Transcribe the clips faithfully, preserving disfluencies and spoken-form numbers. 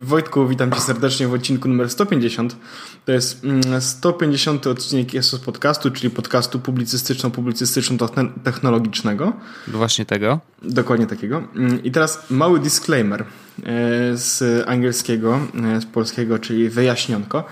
Wojtku, witam cię serdecznie w odcinku numer sto pięćdziesiąt. To jest sto pięćdziesiąty odcinek Jesus Podcastu, czyli podcastu publicystyczno-publicystyczno-technologicznego. Właśnie tego. Dokładnie takiego. I teraz mały disclaimer z angielskiego, z polskiego, czyli wyjaśnionko.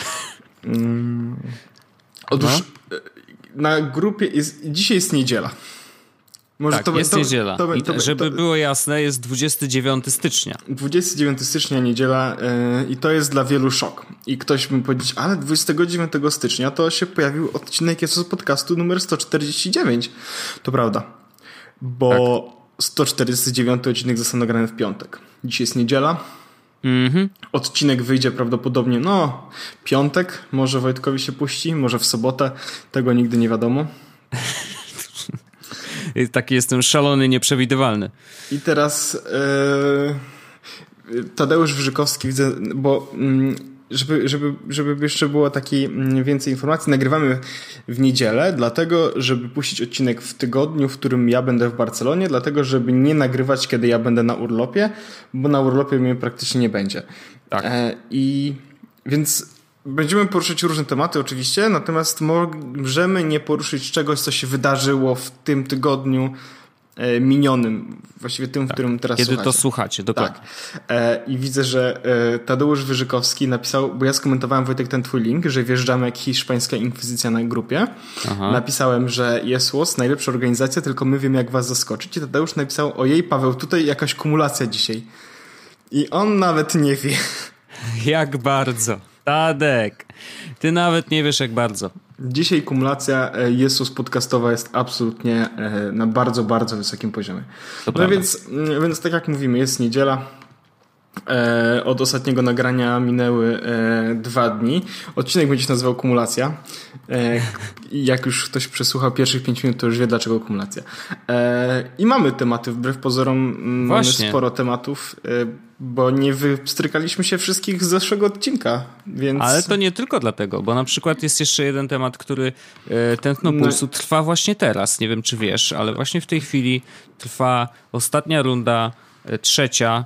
Otóż no. na grupie jest, dzisiaj jest niedziela. Może tak, to, jest to, niedziela. To, to, to, żeby to, było jasne, jest dwudziestego dziewiątego stycznia. dwudziestego dziewiątego stycznia, niedziela yy, i to jest dla wielu szok. I ktoś mi powiedzieć, ale dwudziestego dziewiątego stycznia to się pojawił odcinek Jesus Podcastu numer sto czterdzieści dziewięć. To prawda. Bo tak. sto czterdziesty dziewiąty odcinek został nagrany w piątek. Dzisiaj jest niedziela. Mm-hmm. Odcinek wyjdzie prawdopodobnie, no, piątek. Może Wojtkowi się puści, może w sobotę. Tego nigdy nie wiadomo. Taki jestem szalony, nieprzewidywalny. I teraz yy, Tadeusz Wyżykowski, widzę, bo yy, żeby, żeby, żeby jeszcze było takiej więcej informacji, nagrywamy w niedzielę, dlatego, żeby puścić odcinek w tygodniu, w którym ja będę w Barcelonie, dlatego, żeby nie nagrywać, kiedy ja będę na urlopie, bo na urlopie mnie praktycznie nie będzie. Tak. E, I więc będziemy poruszyć różne tematy oczywiście, natomiast możemy nie poruszyć czegoś, co się wydarzyło w tym tygodniu e, minionym, właściwie tym, tak. w którym teraz Kiedy słuchacie. to słuchacie, dokładnie. Tak. E, I widzę, że e, Tadeusz Wyżykowski napisał, bo ja skomentowałem, Wojtek, ten twój link, że wjeżdżamy jak hiszpańska inkwizycja na grupie. Aha. Napisałem, że Jesus, najlepsza organizacja, tylko my wiemy, jak was zaskoczyć. I Tadeusz napisał, ojej Paweł, tutaj jakaś kumulacja dzisiaj. I on nawet nie wie. Jak bardzo. Tadek, ty nawet nie wiesz jak bardzo. Dzisiaj kumulacja Jesus podcastowa jest absolutnie na bardzo, bardzo wysokim poziomie. To no więc, więc tak jak mówimy, jest niedziela. Od ostatniego nagrania minęły dwa dni. Odcinek będzie się nazywał Kumulacja. Jak już ktoś przesłuchał pierwszych pięć minut, to już wie dlaczego kumulacja. I mamy tematy, wbrew pozorom Właśnie. mamy sporo tematów, bo nie wystrykaliśmy się wszystkich z zeszłego odcinka. Więc... Ale to nie tylko dlatego, bo na przykład jest jeszcze jeden temat, który Tętno Pulsu no. trwa właśnie teraz. Nie wiem, czy wiesz, ale właśnie w tej chwili trwa ostatnia runda, trzecia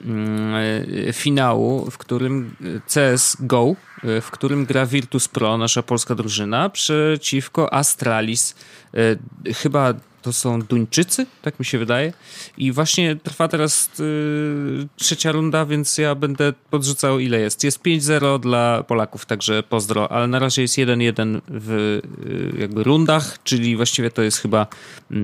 finału, w którym C S G O, w którym gra Virtus Pro, nasza polska drużyna, przeciwko Astralis. Chyba to są Duńczycy, tak mi się wydaje. I właśnie trwa teraz yy, trzecia runda, więc ja będę podrzucał ile jest. Jest pięć zero dla Polaków, także pozdro. Ale na razie jest jeden jeden w yy, jakby rundach, czyli właściwie to jest chyba yy,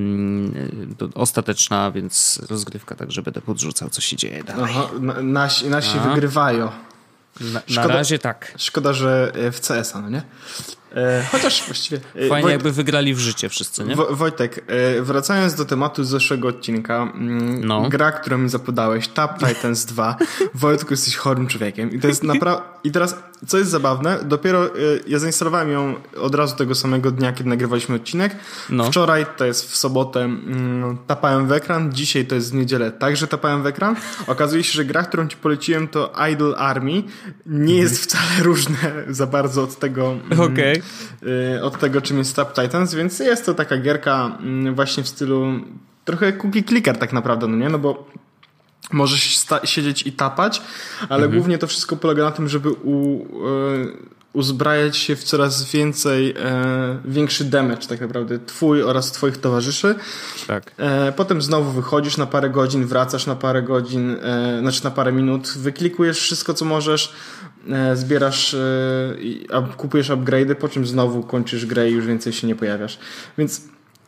to ostateczna, więc rozgrywka, także będę podrzucał, co się dzieje dalej. Aha, na, nasi nasi wygrywają. Na, szkoda, na razie tak. Szkoda, że w C S a, no nie? E, chociaż właściwie... Fajnie Wojt... jakby wygrali w życie wszyscy, nie? Wo- Wojtek, e, wracając do tematu z zeszłego odcinka, m, no. gra, którą mi zapodałeś, Tap Titans dwa. Wojtku, jesteś chorym człowiekiem. I to jest naprawdę... I teraz, co jest zabawne, dopiero e, ja zainstalowałem ją od razu tego samego dnia, kiedy nagrywaliśmy odcinek. No. Wczoraj, to jest w sobotę, m, tapałem w ekran. Dzisiaj, to jest w niedzielę, także tapałem w ekran. Okazuje się, że gra, którą ci poleciłem, to Idle Army. Nie jest wcale różne za bardzo od tego... M, Okej. od tego, czym jest Tap Titans, więc jest to taka gierka właśnie w stylu trochę cookie clicker tak naprawdę, no nie? No bo możesz sta- siedzieć i tapać, ale mhm. głównie to wszystko polega na tym, żeby u, y, uzbrajać się w coraz więcej, y, większy damage tak naprawdę twój oraz twoich towarzyszy. Tak. E, potem znowu wychodzisz na parę godzin, wracasz na parę godzin, e, znaczy na parę minut, wyklikujesz wszystko, co możesz, e, zbierasz, e, i, a, kupujesz upgrade'y, po czym znowu kończysz grę i już więcej się nie pojawiasz. Więc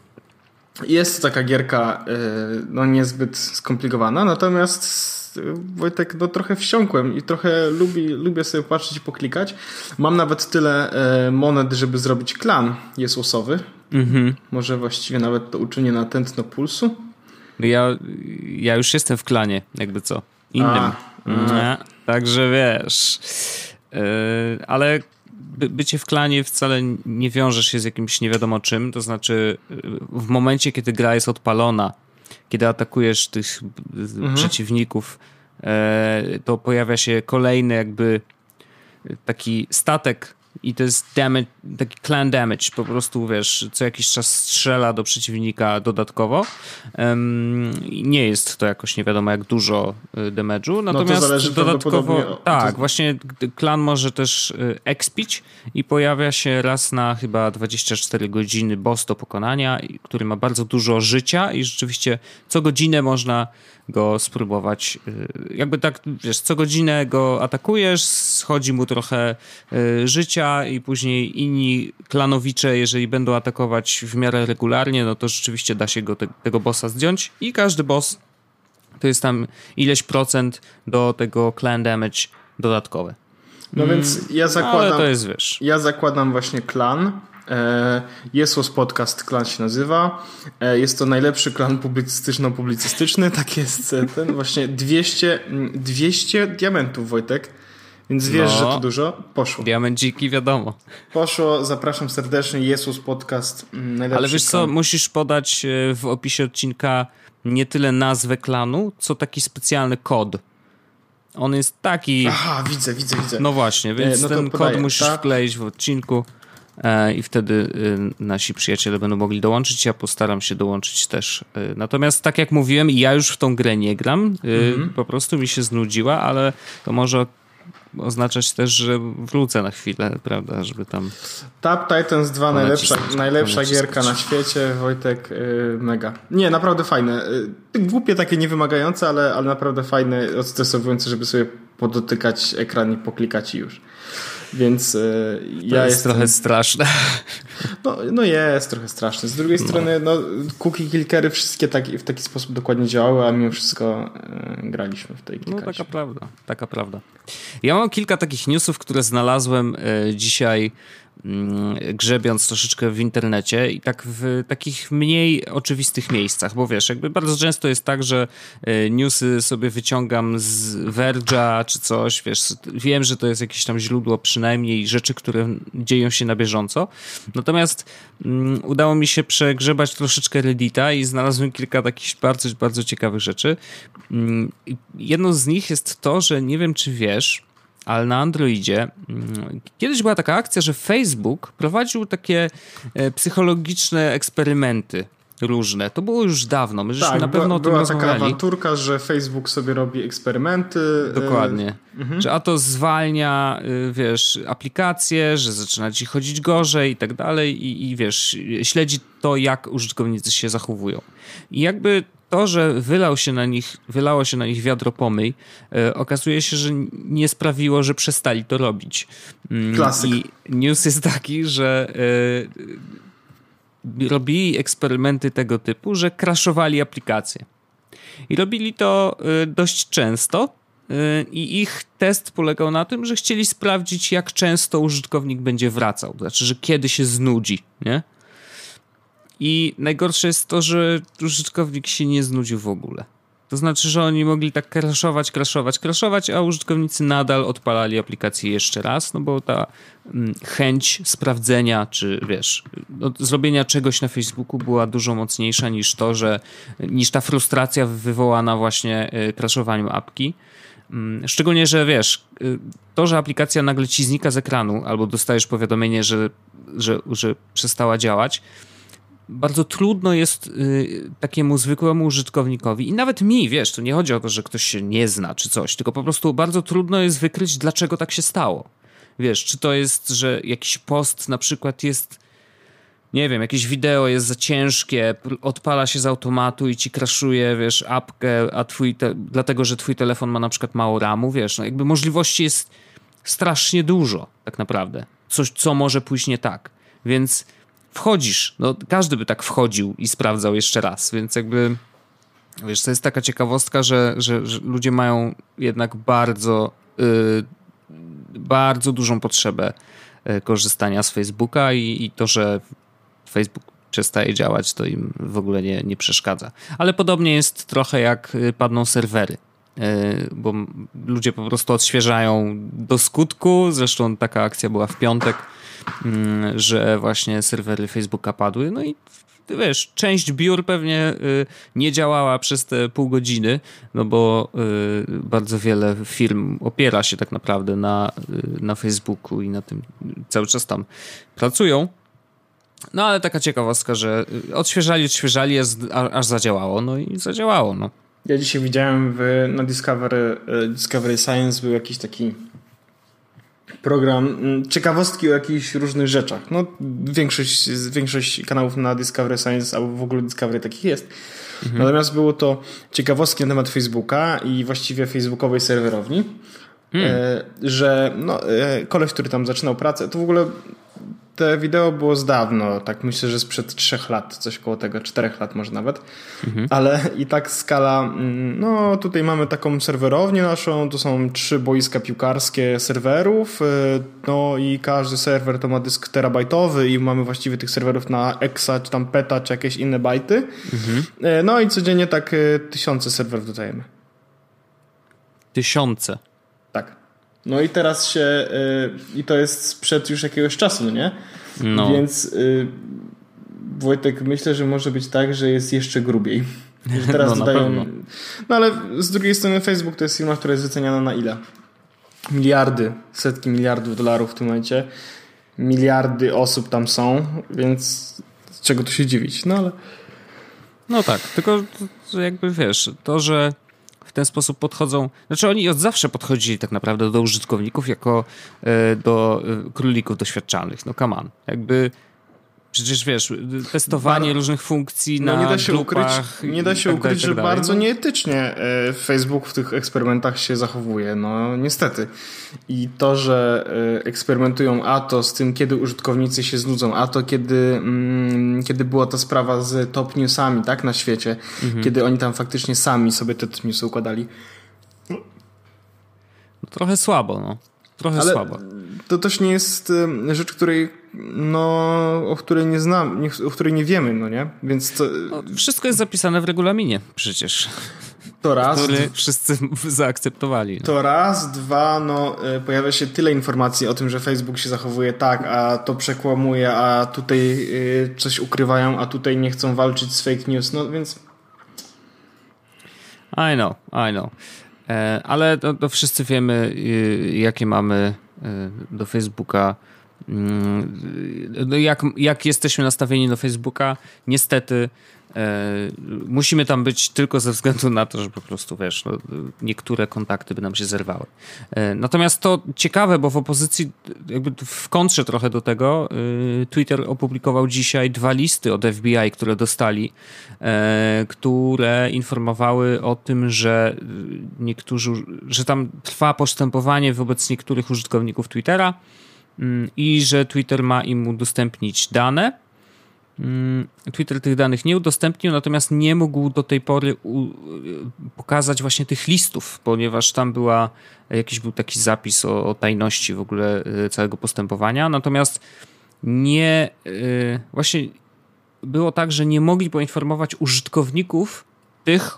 jest to taka gierka e, no niezbyt skomplikowana, natomiast Wojtek, no trochę wsiąkłem i trochę lubi, lubię sobie patrzeć i poklikać. Mam nawet tyle e, monet, żeby zrobić klan Jezusowy. Mhm. Może właściwie nawet to uczynię na Tętno Pulsu. Ja, ja już jestem w klanie, jakby co. Innym. A, nie? Także wiesz. Yy, ale by, bycie w klanie wcale nie wiąże się z jakimś nie wiadomo czym. To znaczy w momencie, kiedy gra jest odpalona, kiedy atakujesz tych mhm. przeciwników, to pojawia się kolejny jakby taki statek i to jest damage, taki clan damage, po prostu wiesz, co jakiś czas strzela do przeciwnika dodatkowo. Um, nie jest to jakoś nie wiadomo jak dużo damage'u, natomiast no dodatkowo o, tak, to... właśnie klan może też expić i pojawia się raz na chyba dwadzieścia cztery godziny boss do pokonania, który ma bardzo dużo życia i rzeczywiście co godzinę można go spróbować, jakby tak, wiesz, co godzinę go atakujesz, schodzi mu trochę y, życia i później inni klanowicze, jeżeli będą atakować w miarę regularnie, no to rzeczywiście da się go te, tego bossa zdjąć i każdy boss to jest tam ileś procent do tego clan damage dodatkowe. No mm, więc ja zakładam, ale to jest, wiesz. Ja zakładam właśnie klan. Jesłos Podcast klan się nazywa. Jest to najlepszy klan publicystyczno-publicystyczny. Tak jest ten właśnie dwieście, dwieście diamentów, Wojtek. Więc wiesz, no, że to dużo. Poszło. Diamenciki, wiadomo. Poszło. Zapraszam serdecznie. Jesłos Podcast. Najlepszy Ale wiesz klan. co, musisz podać w opisie odcinka nie tyle nazwę klanu, co taki specjalny kod. On jest taki... Aha, widzę, widzę, widzę. No właśnie, więc no ten podaję, kod musisz tak? wkleić w odcinku e, i wtedy e, nasi przyjaciele będą mogli dołączyć. Ja postaram się dołączyć też. E, natomiast tak jak mówiłem, ja już w tą grę nie gram. E, mm-hmm. Po prostu mi się znudziła, ale to może oznaczać też, że wrócę na chwilę, prawda, żeby tam... Tap Titans dwa, najlepsza, najlepsza gierka na świecie, Wojtek, yy, mega. Nie, naprawdę fajne. Yy, głupie takie niewymagające, ale, ale naprawdę fajne, odstresowujące, żeby sobie podotykać ekran i poklikać i już. Więc yy, to ja jest jestem... trochę straszne. No, no jest trochę straszne. Z drugiej no. strony no, cookie killery wszystkie taki, w taki sposób dokładnie działały, a mimo wszystko yy, graliśmy w tej kilkacie. No taka prawda, taka prawda. Ja mam kilka takich newsów, które znalazłem yy, dzisiaj grzebiąc troszeczkę w internecie i tak w takich mniej oczywistych miejscach, bo wiesz, jakby bardzo często jest tak, że newsy sobie wyciągam z Verge'a czy coś, wiesz, wiem, że to jest jakieś tam źródło przynajmniej rzeczy, które dzieją się na bieżąco, natomiast um, udało mi się przegrzebać troszeczkę Reddita i znalazłem kilka takich bardzo, bardzo ciekawych rzeczy. Um, jedną z nich jest to, że nie wiem, czy wiesz, ale na Androidzie kiedyś była taka akcja, że Facebook prowadził takie psychologiczne eksperymenty różne. To było już dawno. My żeśmy tak, na pewno była, o tym była rozmawiali. taka awanturka, że Facebook sobie robi eksperymenty. Dokładnie. Mhm. Że a to zwalnia, wiesz, aplikacje, że zaczyna ci chodzić gorzej i tak dalej i, i wiesz, śledzi to, jak użytkownicy się zachowują. I jakby to, że wylał się na nich, wylało się na nich wiadro pomyj, e, okazuje się, że nie sprawiło, że przestali to robić. Klasyk. I news jest taki, że e, robili eksperymenty tego typu, że crashowali aplikacje. I robili to e, dość często e, i ich test polegał na tym, że chcieli sprawdzić, jak często użytkownik będzie wracał. To znaczy, że kiedy się znudzi, nie? I najgorsze jest to, że użytkownik się nie znudził w ogóle. To znaczy, że oni mogli tak crashować, crashować, crashować, a użytkownicy nadal odpalali aplikację jeszcze raz, no bo ta mm, chęć sprawdzenia, czy wiesz, no, zrobienia czegoś na Facebooku była dużo mocniejsza niż to, że niż ta frustracja wywołana właśnie y, crashowaniem apki. Mm, szczególnie, że wiesz, y, to, że aplikacja nagle ci znika z ekranu, albo dostajesz powiadomienie, że, że, że przestała działać, bardzo trudno jest y, takiemu zwykłemu użytkownikowi i nawet mi, wiesz, to nie chodzi o to, że ktoś się nie zna czy coś, tylko po prostu bardzo trudno jest wykryć, dlaczego tak się stało. Wiesz, czy to jest, że jakiś post na przykład jest, nie wiem, jakieś wideo jest za ciężkie, odpala się z automatu i ci crashuje, wiesz, apkę, a twój te, dlatego, że twój telefon ma na przykład mało ramu, wiesz, no jakby możliwości jest strasznie dużo tak naprawdę. Coś, co może pójść nie tak. Więc wchodzisz, no każdy by tak wchodził i sprawdzał jeszcze raz, więc jakby wiesz, to jest taka ciekawostka, że, że, że ludzie mają jednak bardzo yy, bardzo dużą potrzebę yy, korzystania z Facebooka i, i to, że Facebook przestaje działać, to im w ogóle nie, nie przeszkadza. Ale podobnie jest trochę jak padną serwery, yy, bo ludzie po prostu odświeżają do skutku, zresztą taka akcja była w piątek, że właśnie serwery Facebooka padły, no i ty wiesz, część biur pewnie y, nie działała przez te pół godziny, no bo y, bardzo wiele firm opiera się tak naprawdę na, y, na Facebooku i na tym cały czas tam pracują. No ale taka ciekawostka, że odświeżali, odświeżali, aż zadziałało, no i zadziałało, no. Ja dzisiaj widziałem w, na Discovery, Discovery Science był jakiś taki program, ciekawostki o jakichś różnych rzeczach. No większość, większość kanałów na Discovery Science albo w ogóle Discovery takich jest. Mhm. Natomiast było to ciekawostki na temat Facebooka i właściwie facebookowej serwerowni, hmm. że no, koleś, który tam zaczynał pracę, to w ogóle te wideo było z dawno, tak myślę, że sprzed trzech lat, coś koło tego, czterech lat może nawet, mhm. ale i tak skala, no tutaj mamy taką serwerownię naszą, to są trzy boiska piłkarskie serwerów, no i każdy serwer to ma dysk terabajtowy i mamy właściwie tych serwerów na exa, czy tam peta, czy jakieś inne bajty, mhm. no i codziennie tak tysiące serwerów dodajemy. Tysiące? Tak. No i teraz się, yy, i to jest sprzed już jakiegoś czasu, nie? No. Więc yy, Wojtek, myślę, że może być tak, że jest jeszcze grubiej. Że teraz no, dodają. No ale z drugiej strony Facebook to jest firma, która jest wyceniana na ile? Miliardy, setki miliardów dolarów w tym momencie. Miliardy osób tam są, więc z czego tu się dziwić? No ale. No tak, tylko że jakby wiesz, to, że w ten sposób podchodzą, znaczy oni od zawsze podchodzili tak naprawdę do użytkowników jako e, do e, królików doświadczalnych. No come on. Jakby przecież wiesz, testowanie Bar- różnych funkcji no, na nie da się grupach. Ukryć, nie da się tak ukryć, dalej, że tak bardzo nieetycznie Facebook w tych eksperymentach się zachowuje. No niestety. I to, że eksperymentują a to z tym, kiedy użytkownicy się znudzą, a to kiedy, mm, kiedy była ta sprawa z top newsami, tak, na świecie, mhm. kiedy oni tam faktycznie sami sobie te top newsy układali. No, trochę słabo, no. Trochę Ale słabo. To też nie jest rzecz, której, no, o której nie znam, o której nie wiemy, no nie? Więc to... no, wszystko jest zapisane w regulaminie przecież. To raz. Który wszyscy zaakceptowali. No. To raz, dwa, no pojawia się tyle informacji o tym, że Facebook się zachowuje tak, a to przekłamuje, a tutaj coś ukrywają, a tutaj nie chcą walczyć z fake news, no więc... I know, I know. Ale to, to wszyscy wiemy, jakie mamy do Facebooka, no jak, jak jesteśmy nastawieni do Facebooka. Niestety musimy tam być tylko ze względu na to, że po prostu, wiesz, no, niektóre kontakty by nam się zerwały. Natomiast to ciekawe, bo w opozycji, jakby w kontrze trochę do tego, Twitter opublikował dzisiaj dwa listy od F B I, które dostali, które informowały o tym, że niektórzy, że tam trwa postępowanie wobec niektórych użytkowników Twittera i że Twitter ma im udostępnić dane. Twitter tych danych nie udostępnił, natomiast nie mógł do tej pory u, pokazać właśnie tych listów, ponieważ tam była, jakiś był taki zapis o, o tajności w ogóle całego postępowania, natomiast nie, właśnie było tak, że nie mogli poinformować użytkowników tych,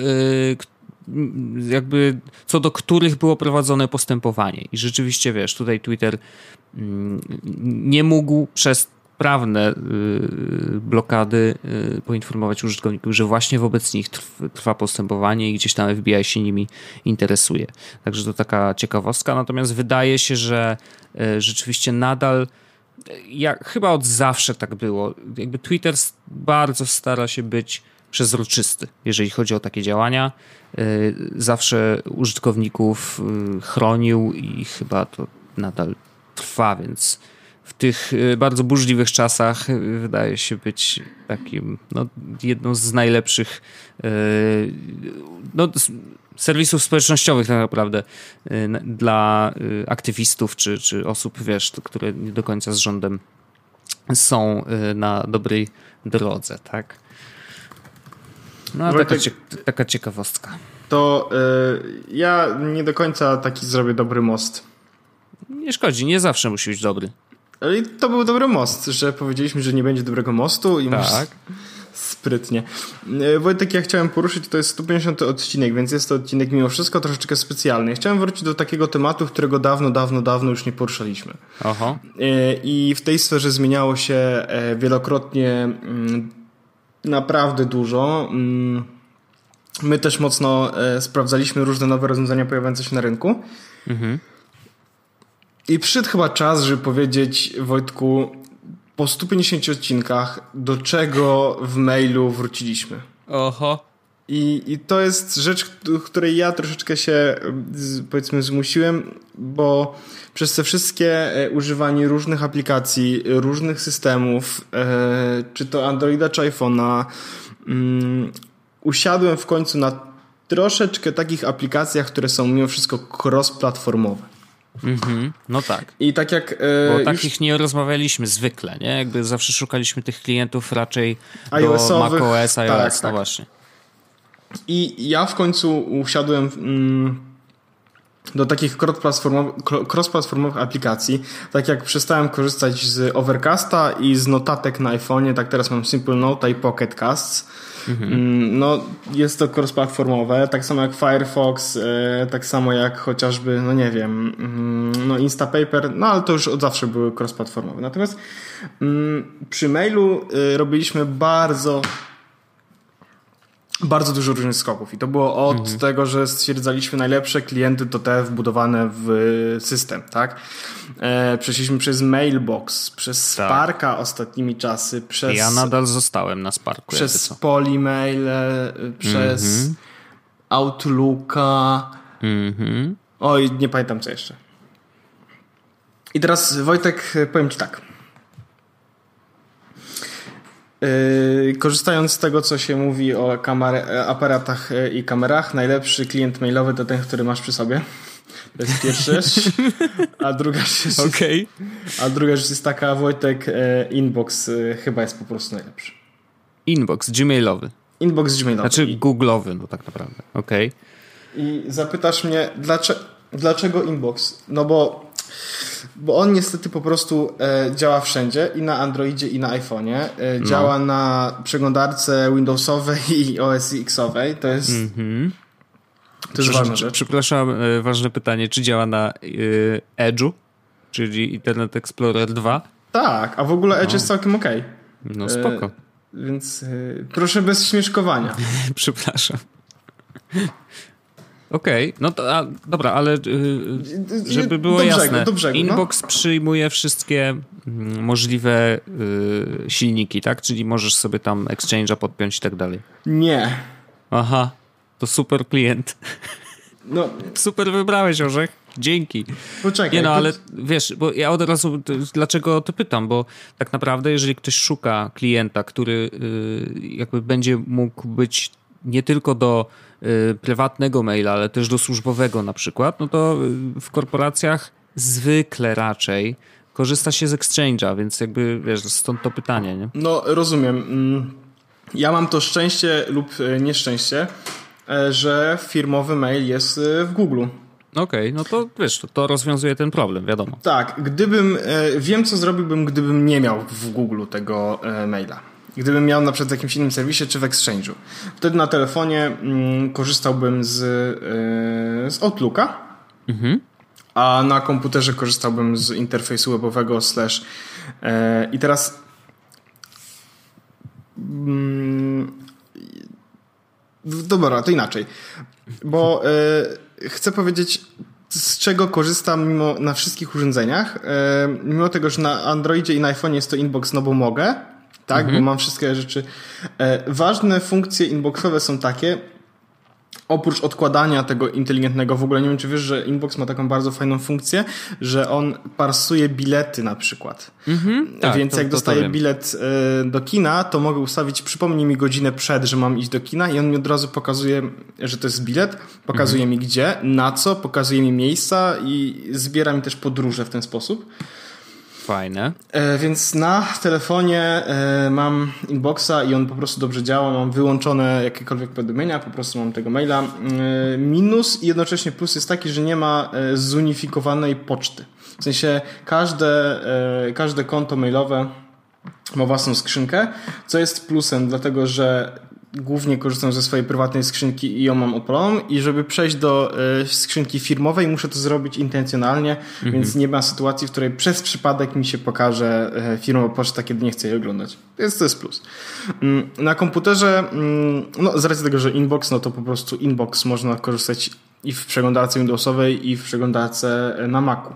jakby co do których było prowadzone postępowanie. I rzeczywiście, wiesz, tutaj Twitter nie mógł przez prawne blokady poinformować użytkowników, że właśnie wobec nich trwa postępowanie i gdzieś tam F B I się nimi interesuje. Także to taka ciekawostka. Natomiast wydaje się, że rzeczywiście nadal, jak chyba od zawsze tak było, jakby Twitter bardzo stara się być przezroczysty, jeżeli chodzi o takie działania. Zawsze użytkowników chronił i chyba to nadal trwa, więc w tych bardzo burzliwych czasach wydaje się być takim, no, jedną z najlepszych no, serwisów społecznościowych tak naprawdę dla aktywistów czy, czy osób, wiesz, które nie do końca z rządem są na dobrej drodze, tak? No, a taka, cie- taka ciekawostka. To yy, ja nie do końca taki zrobię dobry most. Nie szkodzi, nie zawsze musi być dobry. Ale to był dobry most, że powiedzieliśmy, że nie będzie dobrego mostu i tak. Może... Sprytnie. Wojtek, ja chciałem poruszyć, to jest sto pięćdziesiąty odcinek, więc jest to odcinek mimo wszystko troszeczkę specjalny. Chciałem wrócić do takiego tematu, którego dawno, dawno, dawno już nie poruszaliśmy. Aha. I w tej sferze zmieniało się wielokrotnie naprawdę dużo. My też mocno e, sprawdzaliśmy różne nowe rozwiązania pojawiające się na rynku. Mhm. I przyszedł chyba czas, żeby powiedzieć, Wojtku, po stu pięćdziesięciu odcinkach, do czego w mailu wróciliśmy. Oho. I, I to jest rzecz, której ja troszeczkę się, powiedzmy, zmusiłem, bo przez te wszystkie używanie różnych aplikacji, różnych systemów, e, czy to Androida, czy iPhone'a, um, usiadłem w końcu na troszeczkę takich aplikacjach, które są mimo wszystko cross-platformowe. Mm-hmm. No tak. I tak jak... Bo już... takich nie rozmawialiśmy zwykle, nie? Jakby zawsze szukaliśmy tych klientów raczej iOS-owych, do macOS, iOS, tak, no tak. właśnie. I ja w końcu usiadłem mm, do takich cross-platformowych aplikacji. Tak jak przestałem korzystać z Overcasta i z notatek na iPhone'ie, tak teraz mam Simple Note i Pocket Casts. Mhm. No, jest to cross-platformowe, tak samo jak Firefox, e, tak samo jak chociażby, no nie wiem, mm, no Instapaper, no ale to już od zawsze były cross-platformowe. Natomiast mm, przy mailu y, robiliśmy bardzo bardzo dużo różnych skoków i to było od mhm. tego, że stwierdzaliśmy najlepsze klienty to te wbudowane w system, tak? E, przeszliśmy przez Mailbox, przez tak. Sparka ostatnimi czasy, przez... Ja nadal zostałem na Sparku. Przez Polymail, przez mhm. Outlooka. Mhm. Oj, nie pamiętam co jeszcze. I teraz Wojtek, powiem Ci tak. Yy, korzystając z tego, co się mówi o kamer- aparatach i kamerach, najlepszy klient mailowy to ten, który masz przy sobie. To jest pierwsza rzecz. A druga rzecz, okay. a druga rzecz jest taka, Wojtek, inbox chyba jest po prostu najlepszy. Inbox gmailowy. Inbox gmailowy. Znaczy I... google'owy, no tak naprawdę. Okej. Okay. I zapytasz mnie, dlaczego, dlaczego inbox? No bo Bo on niestety po prostu e, działa wszędzie, i na Androidzie, i na iPhone'ie. E, no. Działa na przeglądarce Windowsowej i O S X-owej. To jest, mm-hmm. to jest ważna rzecz. Przepraszam, e, ważne pytanie. Czy działa na e, Edge'u, czyli Internet Explorer dwa? Tak, a w ogóle Edge no. jest całkiem okej. Okay. No spoko. E, więc e, proszę bez śmieszkowania. Przepraszam. Okej, okay, no to a, dobra, ale yy, żeby było do jasne, brzegu, do brzegu, Inbox no. przyjmuje wszystkie mm, możliwe yy, silniki, tak? Czyli możesz sobie tam Exchange'a podpiąć i tak dalej. Nie. Aha, to super klient. No. Super wybrałeś, Orzech. Dzięki. Poczekaj. Nie no, to... ale wiesz, bo ja od razu, dlaczego to pytam, bo tak naprawdę jeżeli ktoś szuka klienta, który yy, jakby będzie mógł być nie tylko do y, prywatnego maila, ale też do służbowego na przykład, no to y, w korporacjach zwykle raczej korzysta się z Exchange'a, więc jakby, wiesz, stąd to pytanie, nie? No, rozumiem. Ja mam to szczęście lub nieszczęście, że firmowy mail jest w Google. Okej, okay, no to wiesz, to, to rozwiązuje ten problem, wiadomo. Tak, gdybym, wiem co zrobiłbym, gdybym nie miał w Google tego maila. Gdybym miał na przykład w jakimś innym serwisie czy w Exchange'u. Wtedy na telefonie mm, korzystałbym z, yy, z Outlooka, mhm. a na komputerze korzystałbym z interfejsu webowego slash yy, i teraz yy, dobra, to inaczej. Bo yy, chcę powiedzieć, z czego korzystam mimo na wszystkich urządzeniach. Yy, mimo tego, że na Androidzie i na iPhone'ie jest to Inbox, no bo mogę. Tak, mhm. bo mam wszystkie rzeczy. E, ważne funkcje inboxowe są takie, oprócz odkładania tego inteligentnego, w ogóle nie wiem, czy wiesz, że Inbox ma taką bardzo fajną funkcję, że on parsuje bilety na przykład. Mhm. Tak, więc to, jak to, dostaję to bilet e, do kina, to mogę ustawić, przypomnij mi godzinę przed, że mam iść do kina i on mi od razu pokazuje, że to jest bilet, pokazuje mhm. mi gdzie, na co, pokazuje mi miejsca i zbiera mi też podróże w ten sposób. Fajne. E, więc na telefonie e, mam Inboxa i on po prostu dobrze działa. Mam wyłączone jakiekolwiek powiadomienia, po prostu mam tego maila. E, minus i jednocześnie plus jest taki, że nie ma e, zunifikowanej poczty. W sensie każde, e, każde konto mailowe ma własną skrzynkę, co jest plusem, dlatego że głównie korzystam ze swojej prywatnej skrzynki i ją mam odpaloną i żeby przejść do y, skrzynki firmowej muszę to zrobić intencjonalnie, mhm. więc nie ma sytuacji, w której przez przypadek mi się pokaże y, firmowa poczta, kiedy nie chcę jej oglądać. Więc to jest plus. Y, na komputerze, y, no z racji tego, że Inbox, no to po prostu Inbox można korzystać i w przeglądarce Windowsowej i w przeglądarce na Macu.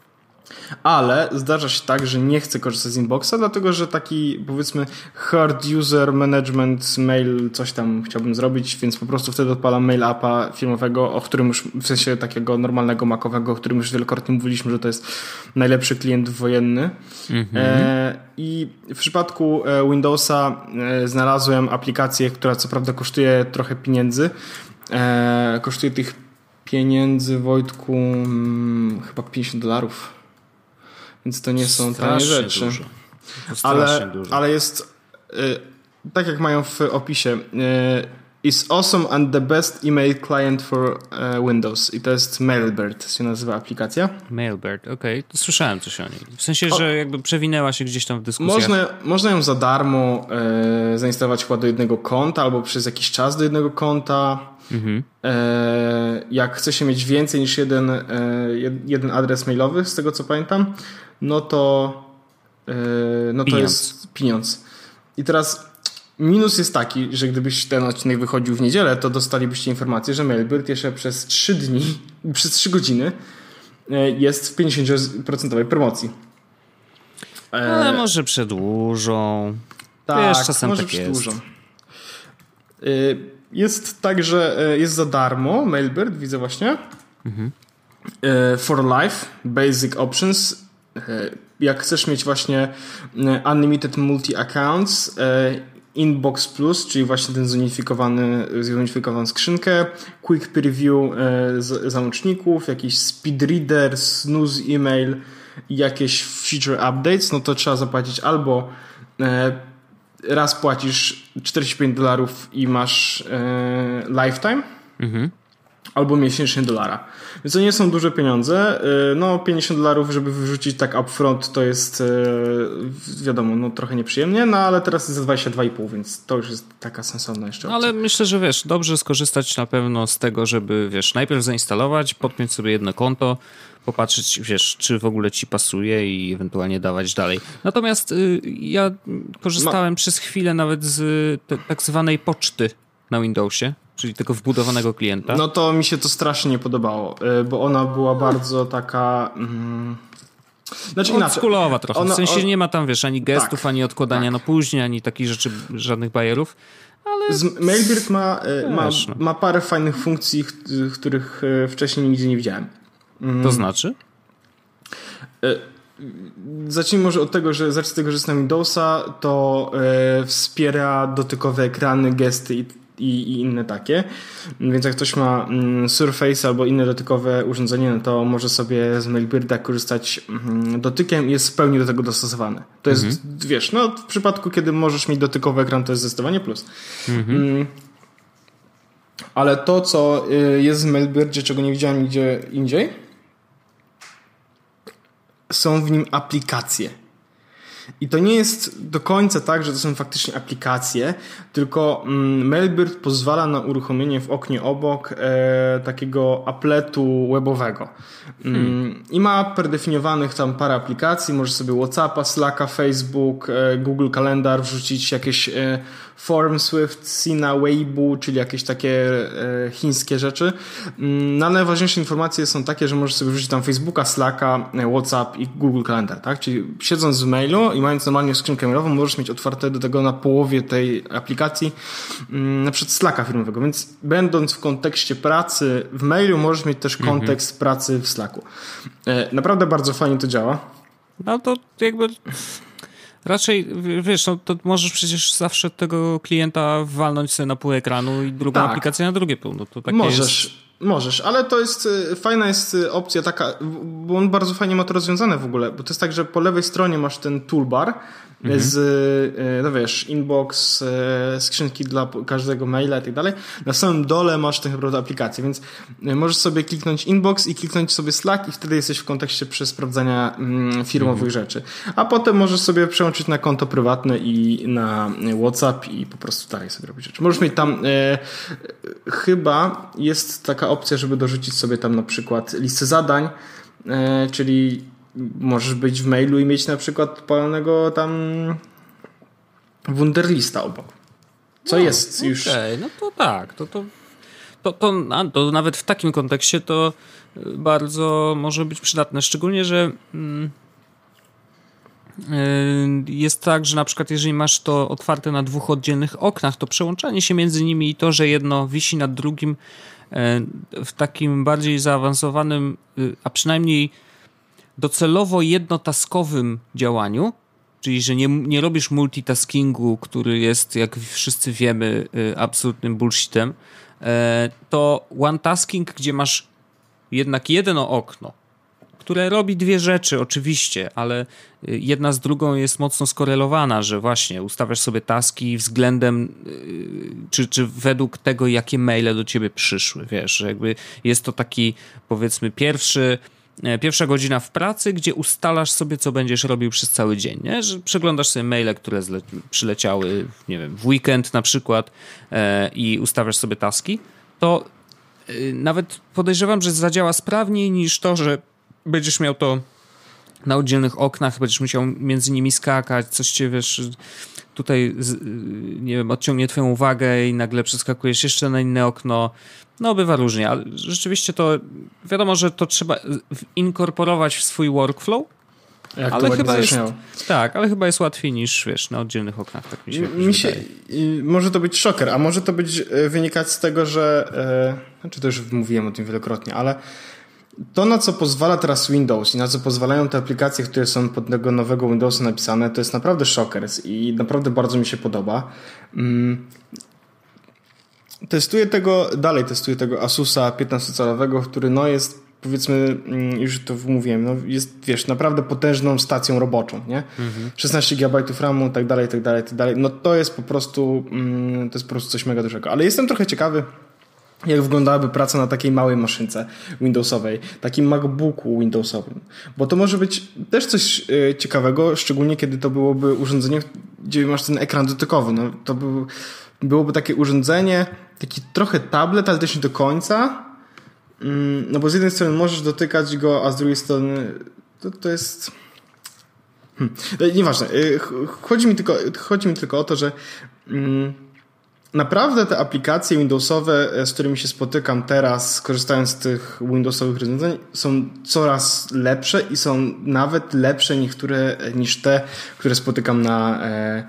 Ale zdarza się tak, że nie chcę korzystać z Inboxa, dlatego że taki powiedzmy hard user management mail coś tam chciałbym zrobić, więc po prostu wtedy odpalam mail appa firmowego, o którym już w sensie takiego normalnego macowego, o którym już wielokrotnie mówiliśmy, że to jest najlepszy klient wojenny. Mm-hmm. E, I w przypadku Windowsa e, znalazłem aplikację, która co prawda kosztuje trochę pieniędzy. E, kosztuje tych pieniędzy, Wojtku, hmm, chyba pięćdziesiąt dolarów. Więc to nie są tanie rzeczy. Dużo. Ale, dużo. ale jest y, tak jak mają w opisie y, is awesome and the best email client for y, Windows. I to jest Mailbird się nazywa aplikacja. Mailbird, okej. Okay. Słyszałem coś o niej. W sensie, o, że jakby przewinęła się gdzieś tam w dyskusjach. Można, można ją za darmo y, zainstalować chyba do jednego konta albo przez jakiś czas do jednego konta. Mhm. E, jak chce się mieć więcej niż jeden, e, jeden adres mailowy, z tego co pamiętam, no to, e, no to jest pieniądz. I teraz minus jest taki, że gdybyś ten odcinek wychodził w niedzielę, to dostalibyście informację, że Mailbird jeszcze przez trzy dni, przez trzy godziny jest w pięćdziesiąt procent promocji. E, Ale może przedłużą. Tak, Wiesz, czasem może tak przedłużą. Jest. E, Jest tak, że jest za darmo Mailbird, widzę właśnie. Mhm. For life, basic options. Jak chcesz mieć właśnie unlimited multi-accounts, Inbox Plus, czyli właśnie ten zunifikowany, zunifikowaną skrzynkę, quick preview z załączników, jakiś speed reader, snooze email i jakieś feature updates, no to trzeba zapłacić albo raz płacisz czterdzieści pięć dolarów i masz e, lifetime, mhm. albo miesięcznie dolara. Więc to nie są duże pieniądze. E, no pięćdziesiąt dolarów, żeby wyrzucić tak upfront, to jest e, wiadomo, no trochę nieprzyjemnie, no ale teraz jest za dwadzieścia dwa i pół, więc to już jest taka sensowna jeszcze opcja. Ale myślę, że wiesz, dobrze skorzystać na pewno z tego, żeby wiesz, najpierw zainstalować, podpiąć sobie jedno konto, popatrzeć, wiesz, czy w ogóle ci pasuje i ewentualnie dawać dalej. Natomiast y, ja korzystałem no. przez chwilę nawet z te, tak zwanej poczty na Windowsie, czyli tego wbudowanego klienta. No to mi się to strasznie nie podobało, y, bo ona była bardzo taka... Mm, znaczy oldschoolowa trochę, ona, w sensie on... nie ma tam, wiesz, ani gestów, tak, ani odkładania tak. na później, ani takich rzeczy, żadnych bajerów. Ale... Z Mailbird ma, y, ma, ma parę fajnych funkcji, których y, wcześniej nigdzie nie widziałem. To znaczy? Zacznijmy może od tego, że z racji tego, że jest na Windowsa, to e, wspiera dotykowe ekrany, gesty i, i, i inne takie. Więc jak ktoś ma mm, Surface albo inne dotykowe urządzenie, no to może sobie z Mailbirda korzystać mm, dotykiem i jest w pełni do tego dostosowany. To jest, mhm. wiesz, no w przypadku, kiedy możesz mieć dotykowy ekran, to jest zdecydowanie plus. Mhm. Mm. Ale to, co jest w Mailbirdzie, czego nie widziałem nigdzie indziej, są w nim aplikacje. I to nie jest do końca tak, że to są faktycznie aplikacje, tylko mm, Mailbird pozwala na uruchomienie w oknie obok e, takiego appletu webowego. Mm, hmm. I ma predefiniowanych tam parę aplikacji, możesz sobie WhatsAppa, Slacka, Facebook, e, Google Kalendar wrzucić, jakieś e, Form, Swift, Sina, Weibo, czyli jakieś takie e, chińskie rzeczy. Mm, no, najważniejsze informacje są takie, że możesz sobie wrzucić tam Facebooka, Slacka, e, WhatsApp i Google Kalendar, tak? Czyli siedząc w mailu i mając normalnie skrzynkę mailową, możesz mieć otwarte do tego na połowie tej aplikacji mm, na przykład Slacka firmowego, więc będąc w kontekście pracy w mailu, możesz mieć też kontekst mhm. pracy w Slacku. E, naprawdę bardzo fajnie to działa. No to jakby raczej, wiesz, no to możesz przecież zawsze tego klienta walnąć sobie na pół ekranu i drugą tak. aplikację na drugie pół. No to takie możesz. Jest... Możesz, ale to jest, fajna jest opcja taka, bo on bardzo fajnie ma to rozwiązane w ogóle, bo to jest tak, że po lewej stronie masz ten toolbar mhm. z, no wiesz, inbox, skrzynki dla każdego maila i tak dalej. Na samym dole masz tak naprawdę aplikację, więc możesz sobie kliknąć inbox i kliknąć sobie Slack i wtedy jesteś w kontekście przy sprawdzania firmowych mhm. rzeczy. A potem możesz sobie przełączyć na konto prywatne i na WhatsApp i po prostu dalej sobie robić rzeczy. Możesz mieć tam, e, chyba jest taka opcja, żeby dorzucić sobie tam na przykład listę zadań, e, czyli możesz być w mailu i mieć na przykład pełnego tam Wunderlista obok. Co no, jest okay. już... Okej, no to tak. To, to, to, to, to nawet w takim kontekście to bardzo może być przydatne. Szczególnie, że mm, jest tak, że na przykład jeżeli masz to otwarte na dwóch oddzielnych oknach, to przełączanie się między nimi i to, że jedno wisi nad drugim w takim bardziej zaawansowanym, a przynajmniej docelowo jednotaskowym działaniu, czyli że nie, nie robisz multitaskingu, który jest, jak wszyscy wiemy, absolutnym bullshitem, to one tasking, gdzie masz jednak jedno okno, które robi dwie rzeczy oczywiście, ale jedna z drugą jest mocno skorelowana, że właśnie ustawiasz sobie taski względem, czy, czy według tego, jakie maile do ciebie przyszły, wiesz, że jakby jest to taki, powiedzmy, pierwszy Pierwsza godzina w pracy, gdzie ustalasz sobie, co będziesz robił przez cały dzień, nie? Że przeglądasz sobie maile, które zle- przyleciały, nie wiem, w weekend na przykład e, i ustawiasz sobie taski, to e, nawet podejrzewam, że zadziała sprawniej niż to, że będziesz miał to na oddzielnych oknach, będziesz musiał między nimi skakać, coś cię, wiesz, tutaj, nie wiem, odciągnie twoją uwagę i nagle przeskakujesz jeszcze na inne okno. No, bywa różnie, ale rzeczywiście to wiadomo, że to trzeba inkorporować w swój workflow, jak ale chyba jest, tak, ale chyba jest łatwiej niż, wiesz, na oddzielnych oknach, tak mi się, mi się może to być szoker, a może to być wynikać z tego, że e, znaczy to już mówiłem o tym wielokrotnie, ale to, na co pozwala teraz Windows i na co pozwalają te aplikacje, które są pod tego nowego Windowsa napisane, to jest naprawdę szoker i naprawdę bardzo mi się podoba. Mm. Testuję tego, dalej testuję tego Asusa piętnastocalowego, który no jest, powiedzmy, już to mówiłem, no jest, wiesz, naprawdę potężną stacją roboczą, nie? Mhm. szesnaście gigabajtów ramu, tak dalej, tak dalej, tak dalej. No to jest po prostu, to jest po prostu coś mega dużego. Ale jestem trochę ciekawy, jak wyglądałaby praca na takiej małej maszynce Windowsowej, takim MacBooku Windowsowym. Bo to może być też coś ciekawego, szczególnie kiedy to byłoby urządzenie, gdzie masz ten ekran dotykowy. No, to by, byłoby takie urządzenie, taki trochę tablet, ale też nie do końca. No bo z jednej strony możesz dotykać go, a z drugiej strony to, to jest... Hmm. Nieważne. Chodzi mi tylko, chodzi mi tylko o to, że... Hmm, naprawdę te aplikacje Windowsowe, z którymi się spotykam teraz, korzystając z tych Windowsowych rozwiązań, są coraz lepsze i są nawet lepsze niektóre niż te, które spotykam na,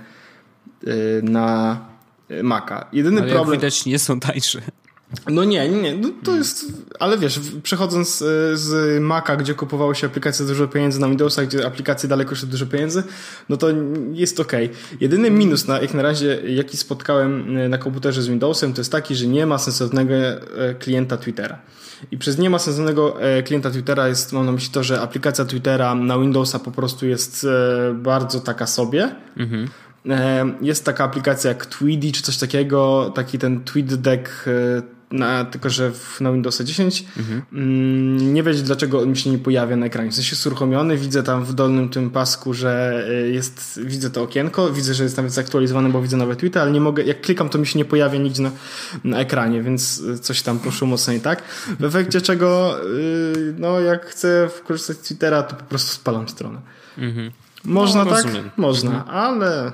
na Maca. Jedyny ale problem... jak widać, nie są tańsze. No nie, nie, nie. No to jest... Ale wiesz, przechodząc z Maca, gdzie kupowało się aplikacje za dużo pieniędzy, na Windowsa, gdzie aplikacje dalej kosztują dużo pieniędzy, no to jest okej. Okay. Jedyny minus, na, jak na razie, jaki spotkałem na komputerze z Windowsem, to jest taki, że nie ma sensownego klienta Twittera. I przez nie ma sensownego klienta Twittera jest, mam na myśli to, że aplikacja Twittera na Windowsa po prostu jest bardzo taka sobie. Mhm. Jest taka aplikacja jak Tweedy czy coś takiego, taki ten TweetDeck, na, tylko że w, na Windowsa dziesięć. Mhm. Nie wiem, dlaczego on mi się nie pojawia na ekranie. W sensie jest uruchomiony, widzę tam w dolnym tym pasku, że jest, widzę to okienko, widzę, że jest nawet zaktualizowane, bo widzę nowe tweety, ale nie mogę, jak klikam, to mi się nie pojawia nigdzie na, na ekranie, więc coś tam poszło mocno nie tak. W efekcie czego, no jak chcę korzystać z Twittera, to po prostu spalam stronę. Mhm. Można no, tak? Rozumiem. Można, mhm. ale...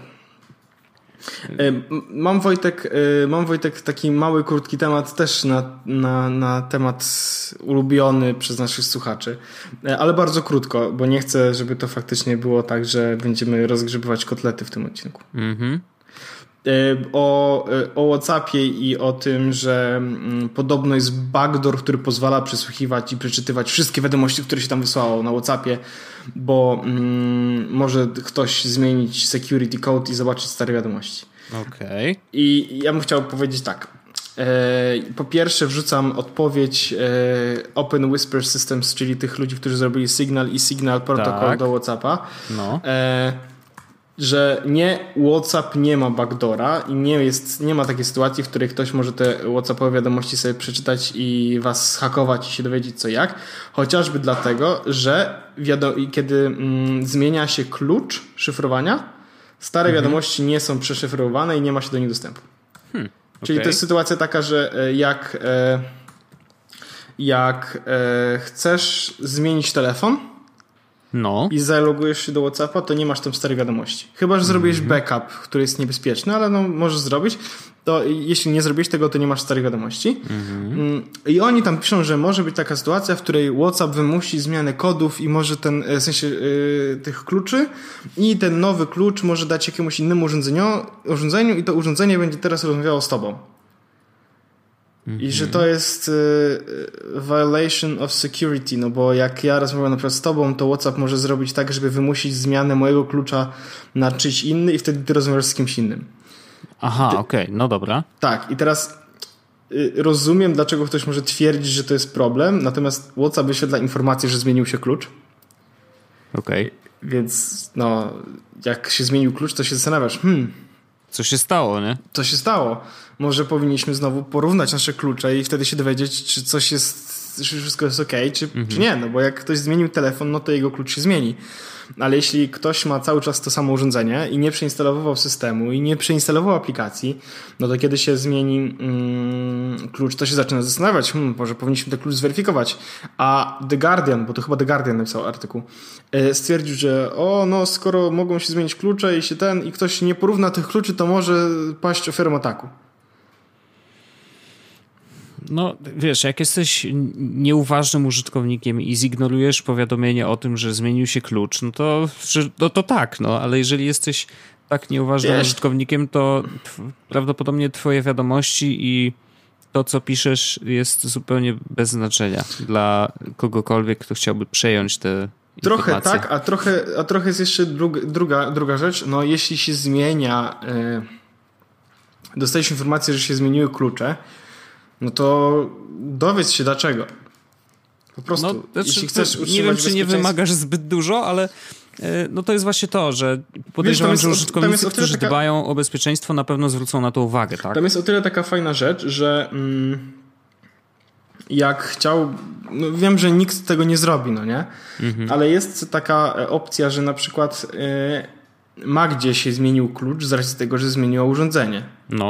Mam Wojtek, mam Wojtek taki mały, krótki temat też na, na, na temat ulubiony przez naszych słuchaczy, ale bardzo krótko, bo nie chcę, żeby to faktycznie było tak, że będziemy rozgrzebywać kotlety w tym odcinku. Mhm. O, o WhatsAppie i o tym, że podobno jest backdoor, który pozwala przesłuchiwać i przeczytywać wszystkie wiadomości, które się tam wysłało na WhatsAppie, bo mm, może ktoś zmienić security code i zobaczyć stare wiadomości. Okej. Okay. I ja bym chciał powiedzieć tak. po pierwsze wrzucam odpowiedź Open Whisper Systems, czyli tych ludzi, którzy zrobili Signal i Signal Protocol tak. do WhatsAppa, no. że nie, WhatsApp nie ma backdoora i nie, jest, nie ma takiej sytuacji, w której ktoś może te WhatsAppowe wiadomości sobie przeczytać i was zhakować i się dowiedzieć co jak. Chociażby dlatego, że wiado- kiedy mm, zmienia się klucz szyfrowania, stare mhm. wiadomości nie są przeszyfrowane i nie ma się do nich dostępu. Hmm, Czyli okay. to jest sytuacja taka, że jak, jak chcesz zmienić telefon, no. i zalogujesz się do WhatsAppa, to nie masz tam starej wiadomości. Chyba, że zrobiłeś mm-hmm. backup, który jest niebezpieczny, ale no możesz zrobić. To jeśli nie zrobisz tego, to nie masz starej wiadomości. Mm-hmm. I oni tam piszą, że może być taka sytuacja, w której WhatsApp wymusi zmianę kodów i może ten, w sensie yy, tych kluczy i ten nowy klucz może dać jakiemuś innemu urządzeniu, urządzeniu i to urządzenie będzie teraz rozmawiało z tobą. I że to jest y, violation of security, no bo jak ja rozmawiam na przykład z tobą, to WhatsApp może zrobić tak, żeby wymusić zmianę mojego klucza na czyjś inny i wtedy ty rozmawiasz z kimś innym. Aha, okej, okay, no dobra. Tak, i teraz y, rozumiem, dlaczego ktoś może twierdzić, że to jest problem, natomiast WhatsApp wyświetla informację, że zmienił się klucz. Okej. Okay. Więc no, jak się zmienił klucz, to się zastanawiasz, hmm... Co się stało, nie? Co się stało? Może powinniśmy znowu porównać nasze klucze i wtedy się dowiedzieć, czy coś jest, czy wszystko jest okej, czy, mhm. czy nie. No bo jak ktoś zmienił telefon, no to jego klucz się zmieni. Ale jeśli ktoś ma cały czas to samo urządzenie i nie przeinstalował systemu i nie przeinstalował aplikacji, no to kiedy się zmieni mm, klucz, to się zaczyna zastanawiać, hmm, może powinniśmy ten klucz zweryfikować. A The Guardian, bo to chyba The Guardian napisał artykuł, stwierdził, że o, no skoro mogą się zmienić klucze i się ten, i ktoś nie porówna tych kluczy, to może paść ofiarą ataku. No wiesz, jak jesteś nieuważnym użytkownikiem i zignorujesz powiadomienie o tym, że zmienił się klucz, no to, no to tak, no, ale jeżeli jesteś tak nieuważnym wiesz. użytkownikiem, to tw- prawdopodobnie twoje wiadomości i to, co piszesz, jest zupełnie bez znaczenia dla kogokolwiek, kto chciałby przejąć te Trochę informacje. tak, a trochę, a trochę jest jeszcze druga, druga, druga rzecz. No jeśli się zmienia, yy, dostajesz informację, że się zmieniły klucze, no to dowiedz się dlaczego. Po prostu, no, znaczy, jeśli chcesz utrzymać nie wiem, czy nie wymagasz zbyt dużo, ale no to jest właśnie to, że podejrzewam, Wiesz, że użytkownicy, którzy taka... dbają o bezpieczeństwo, na pewno zwrócą na to uwagę. Tak? Tam jest o tyle taka fajna rzecz, że mm, jak chciał... No wiem, że nikt tego nie zrobi, no nie? Mhm. Ale jest taka opcja, że na przykład yy, Magdzie się zmienił klucz z racji tego, że zmieniło urządzenie. No.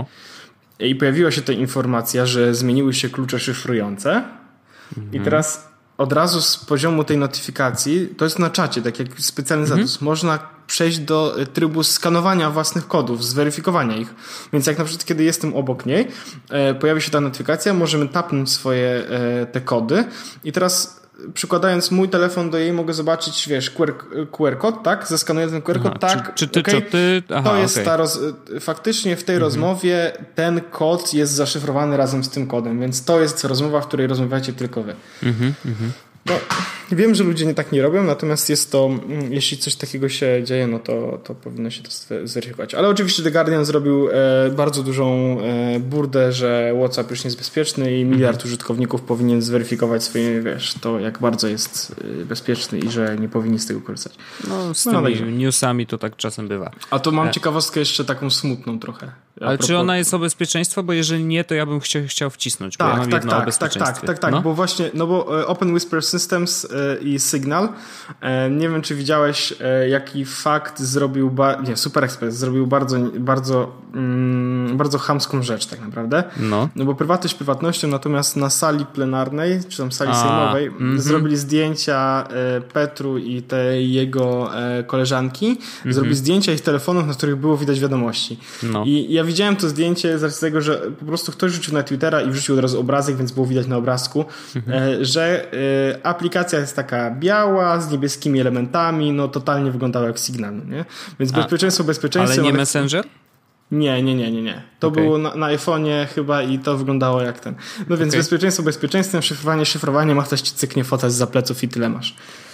I pojawiła się ta informacja, że zmieniły się klucze szyfrujące. Mhm. I teraz od razu z poziomu tej notyfikacji, to jest na czacie, tak jak specjalny mhm. status, można przejść do trybu skanowania własnych kodów, zweryfikowania ich. Więc jak na przykład kiedy jestem obok niej, e, pojawi się ta notyfikacja, możemy tapnąć swoje e, te kody i teraz przykładając mój telefon do jej mogę zobaczyć, wiesz, Q R, Q R kod, tak? Zeskanuję ten Q R kod, aha, tak. Czy, czy ty, okay. ty? Aha, to jest okay. ta roz... faktycznie w tej mhm. rozmowie ten kod jest zaszyfrowany razem z tym kodem, więc to jest rozmowa, w której rozmawiacie tylko wy. Mhm, mhm. No, wiem, że ludzie nie tak nie robią, natomiast jest to, jeśli coś takiego się dzieje, no to, to powinno się to zweryfikować. Ale oczywiście The Guardian zrobił e, bardzo dużą e, burdę, że WhatsApp już nie jest bezpieczny i miliard mhm. użytkowników powinien zweryfikować swoje, wiesz, to jak bardzo jest e, bezpieczny i że nie powinni z tego korzystać. No z no, tymi newsami to tak czasem bywa. A to mam e. ciekawostkę jeszcze taką smutną trochę. Ale propos... czy ona jest o bezpieczeństwo? Bo jeżeli nie, to ja bym chciał, chciał wcisnąć, tak, bo ja mam tak, jedno tak, o bezpieczeństwie. Tak, tak, tak, tak, no? bo właśnie, no bo Open Whisper Systems i Signal, nie wiem, czy widziałeś, jaki fakt zrobił, ba... nie, Super Express zrobił bardzo, bardzo, mm, bardzo chamską rzecz tak naprawdę. No. No bo prywatność prywatnością, natomiast na sali plenarnej, czy tam sali A, sejmowej, mm-hmm. zrobili zdjęcia Petru i tej jego koleżanki, mm-hmm. zrobili zdjęcia ich telefonów, na których było widać wiadomości. No. I ja widziałem to zdjęcie z racji tego, że po prostu ktoś rzucił na Twittera i wrzucił od razu obrazek, więc było widać na obrazku, mhm. że aplikacja jest taka biała, z niebieskimi elementami, no totalnie wyglądała jak Signal, nie? Więc A, bezpieczeństwo bezpieczeństwem. Ale nie Messenger? Nie, nie, nie, nie, nie. To okay. było na, na iPhone'ie chyba i to wyglądało jak ten. No więc okay. bezpieczeństwo bezpieczeństwem, szyfrowanie szyfrowanie, ma ktoś ci cyknie fotać za pleców i tyle masz.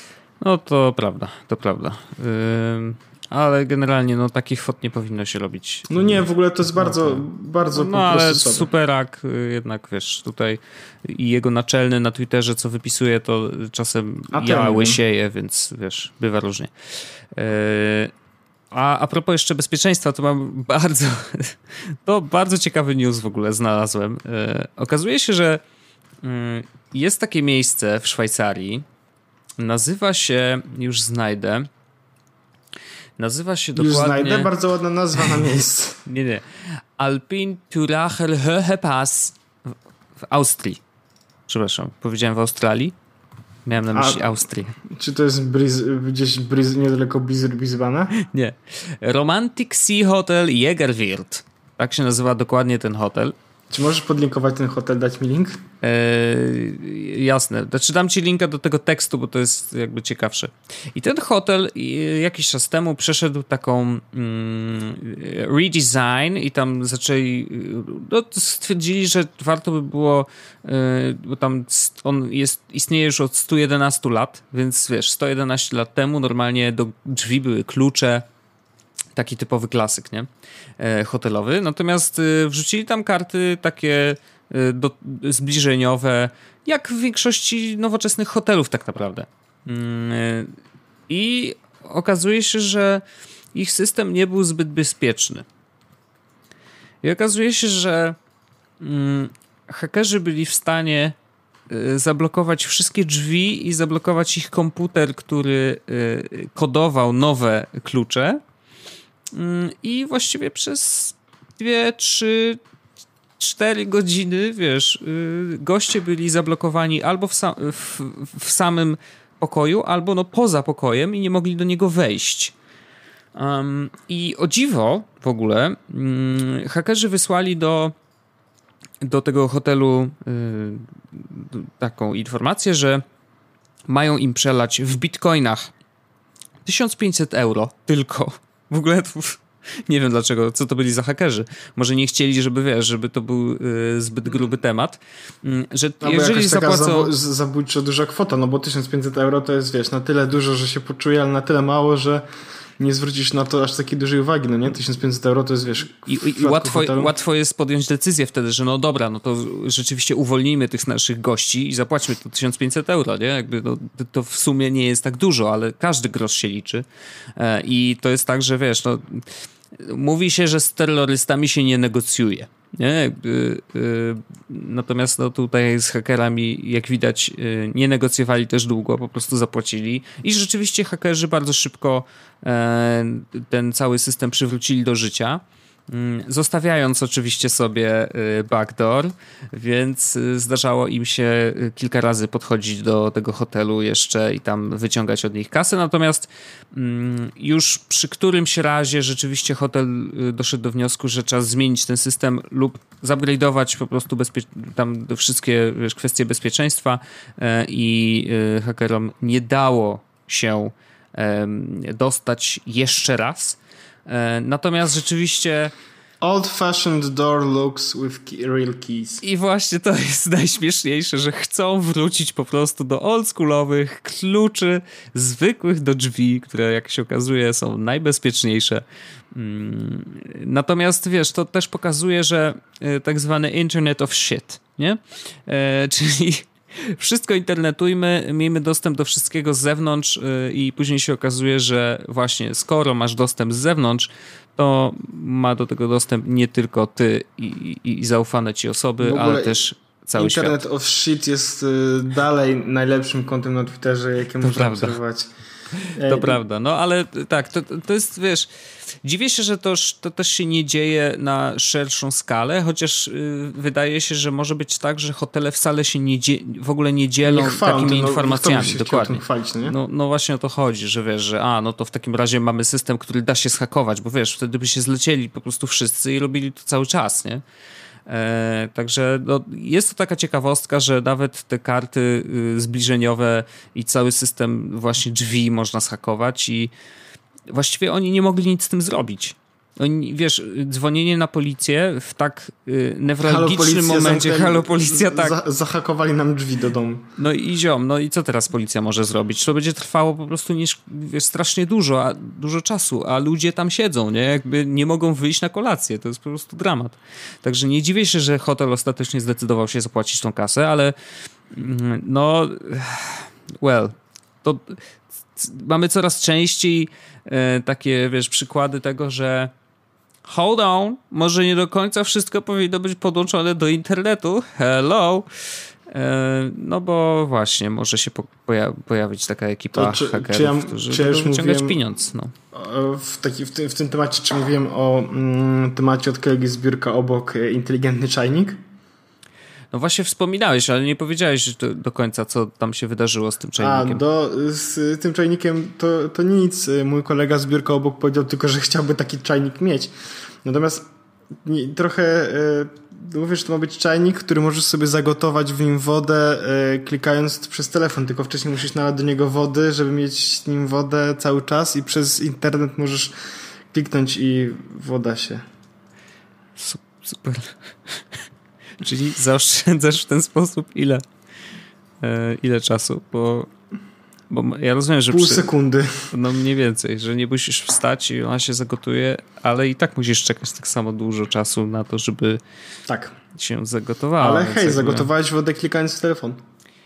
No to prawda, to prawda. Yy, ale generalnie no takich fot nie powinno się robić. No nie, w ogóle to jest bardzo, no, bardzo no, po no, prostu ale sobie. Superak jednak, wiesz, tutaj i jego naczelny na Twitterze, co wypisuje, to czasem A ja łysieję, więc wiesz, bywa różnie. Yy, a, a propos jeszcze bezpieczeństwa, to mam bardzo to bardzo ciekawy news w ogóle znalazłem. Yy, okazuje się, że yy, jest takie miejsce w Szwajcarii, nazywa się, już znajdę, nazywa się dokładnie... Już znajdę, bardzo ładna nazwa na miejsce. nie, nie. Alpin Turacher Höhepass w Austrii. Przepraszam, powiedziałem w Australii? Miałem na myśli A, Austrię. Czy to jest Briz, gdzieś Briz, niedaleko Brisbana? Nie. Romantic Sea Hotel Jägerwirt. Tak się nazywa dokładnie ten hotel. Czy możesz podlinkować ten hotel, dać mi link? Eee, jasne. Znaczy dam ci linka do tego tekstu, bo to jest jakby ciekawsze. I ten hotel jakiś czas temu przeszedł taką mm, redesign i tam zaczęli, no, stwierdzili, że warto by było, yy, bo tam on jest, istnieje już od stu jedenastu lat, więc wiesz, sto jedenaście lat temu normalnie do drzwi były klucze. Taki typowy klasyk, nie? E, hotelowy. Natomiast y, wrzucili tam karty takie y, do, zbliżeniowe, jak w większości nowoczesnych hotelów tak naprawdę. Y, I okazuje się, że ich system nie był zbyt bezpieczny. I okazuje się, że y, hakerzy byli w stanie y, zablokować wszystkie drzwi i zablokować ich komputer, który y, kodował nowe klucze. I właściwie przez dwie, trzy, cztery godziny, wiesz, goście byli zablokowani albo w, sam, w, w samym pokoju, albo no poza pokojem i nie mogli do niego wejść. Um, I o dziwo w ogóle um, hakerzy wysłali do, do tego hotelu y, taką informację, że mają im przelać w bitcoinach tysiąc pięćset euro tylko. W ogóle to, nie wiem dlaczego, co to byli za hakerzy. Może nie chcieli, żeby wiesz, żeby to był y, zbyt gruby temat. Y, że no jeżeli zapłacą... Taka zabójczo duża kwota, no bo tysiąc pięćset euro to jest, wiesz, na tyle dużo, że się poczuje, ale na tyle mało, że nie zwrócisz na to aż takiej dużej uwagi, no nie? tysiąc pięćset euro to jest, wiesz... I, i łatwo, łatwo jest podjąć decyzję wtedy, że no dobra, no to rzeczywiście uwolnijmy tych naszych gości i zapłaćmy to tysiąc pięćset euro, nie? Jakby no, to w sumie nie jest tak dużo, ale każdy grosz się liczy. E, I to jest tak, że wiesz, no... Mówi się, że z terrorystami się nie negocjuje. Nie? Yy, yy, natomiast no, tutaj z hakerami, jak widać, yy, nie negocjowali też długo, po prostu zapłacili. I rzeczywiście hakerzy bardzo szybko yy, ten cały system przywrócili do życia. Zostawiając oczywiście sobie backdoor, więc zdarzało im się kilka razy podchodzić do tego hotelu jeszcze i tam wyciągać od nich kasę, natomiast już przy którymś razie rzeczywiście hotel doszedł do wniosku, że trzeba zmienić ten system lub zupgrade'ować po prostu bezpie- tam wszystkie wiesz, kwestie bezpieczeństwa i hakerom nie dało się dostać jeszcze raz. Natomiast rzeczywiście old-fashioned door looks with key, real keys. I właśnie to jest najśmieszniejsze, że chcą wrócić po prostu do oldschoolowych kluczy zwykłych do drzwi, które jak się okazuje są najbezpieczniejsze. Natomiast wiesz, to też pokazuje, że tak zwany Internet of Shit, nie? E, czyli wszystko internetujmy, miejmy dostęp do wszystkiego z zewnątrz i później się okazuje, że właśnie skoro masz dostęp z zewnątrz, to ma do tego dostęp nie tylko ty i, i, i zaufane ci osoby, ale też cały świat. Internet of Shit jest y, dalej najlepszym kontem na Twitterze, jakie można prawda. obserwować. To prawda, no ale tak, to, to jest, wiesz, dziwię się, że to, to też się nie dzieje na szerszą skalę, chociaż yy, wydaje się, że może być tak, że hotele wcale się nie dzie- w ogóle nie dzielą nie chwalą, takimi no, informacjami. Się dokładnie. Chwalić, nie? No, no właśnie o to chodzi, że wiesz, że a, no to w takim razie mamy system, który da się zhakować, bo wiesz, wtedy by się zlecieli po prostu wszyscy i robili to cały czas, nie? E, także no, jest to taka ciekawostka, że nawet te karty y, zbliżeniowe i cały system właśnie drzwi można zhakować i właściwie oni nie mogli nic z tym zrobić. Oni, wiesz, dzwonienie na policję w tak y, newralgicznym momencie, halo policja, tak. Za, zahakowali nam drzwi do domu. No i ziom, no i co teraz policja może zrobić? To będzie trwało po prostu niż, wiesz, strasznie dużo, a, dużo czasu, a ludzie tam siedzą, nie? Jakby nie mogą wyjść na kolację, to jest po prostu dramat. Także nie dziwię się, że hotel ostatecznie zdecydował się zapłacić tą kasę, ale no, well, to mamy coraz częściej e, takie, wiesz, przykłady tego, że hold on, może nie do końca wszystko powinno być podłączone do internetu. Hello. E, no bo właśnie, może się po, poja- pojawić taka ekipa czy, hakerów, czy ja, którzy czy ja będą wyciągać mówiłem, pieniądz. No. W, taki, w, tym, w tym temacie, czy mówiłem o mm, temacie od kolegi zbiórka obok inteligentny czajnik? No właśnie wspominałeś, ale nie powiedziałeś do, do końca, co tam się wydarzyło z tym czajnikiem. A, do, z tym czajnikiem to, to nic. Mój kolega zbiórka obok powiedział tylko, że chciałby taki czajnik mieć. Natomiast nie, trochę e, mówię, że to ma być czajnik, który możesz sobie zagotować w nim wodę e, klikając przez telefon, tylko wcześniej musisz nalać do niego wody, żeby mieć z nim wodę cały czas i przez internet możesz kliknąć i woda się... Super. Czyli zaoszczędzasz w ten sposób ile? E, ile czasu? Bo, bo ja rozumiem, że... Pół przy, sekundy. No mniej więcej, że nie musisz wstać i ona się zagotuje, ale i tak musisz czekać tak samo dużo czasu na to, żeby tak się zagotowała. Ale hej, jakby... zagotowałeś wodę klikając w telefon.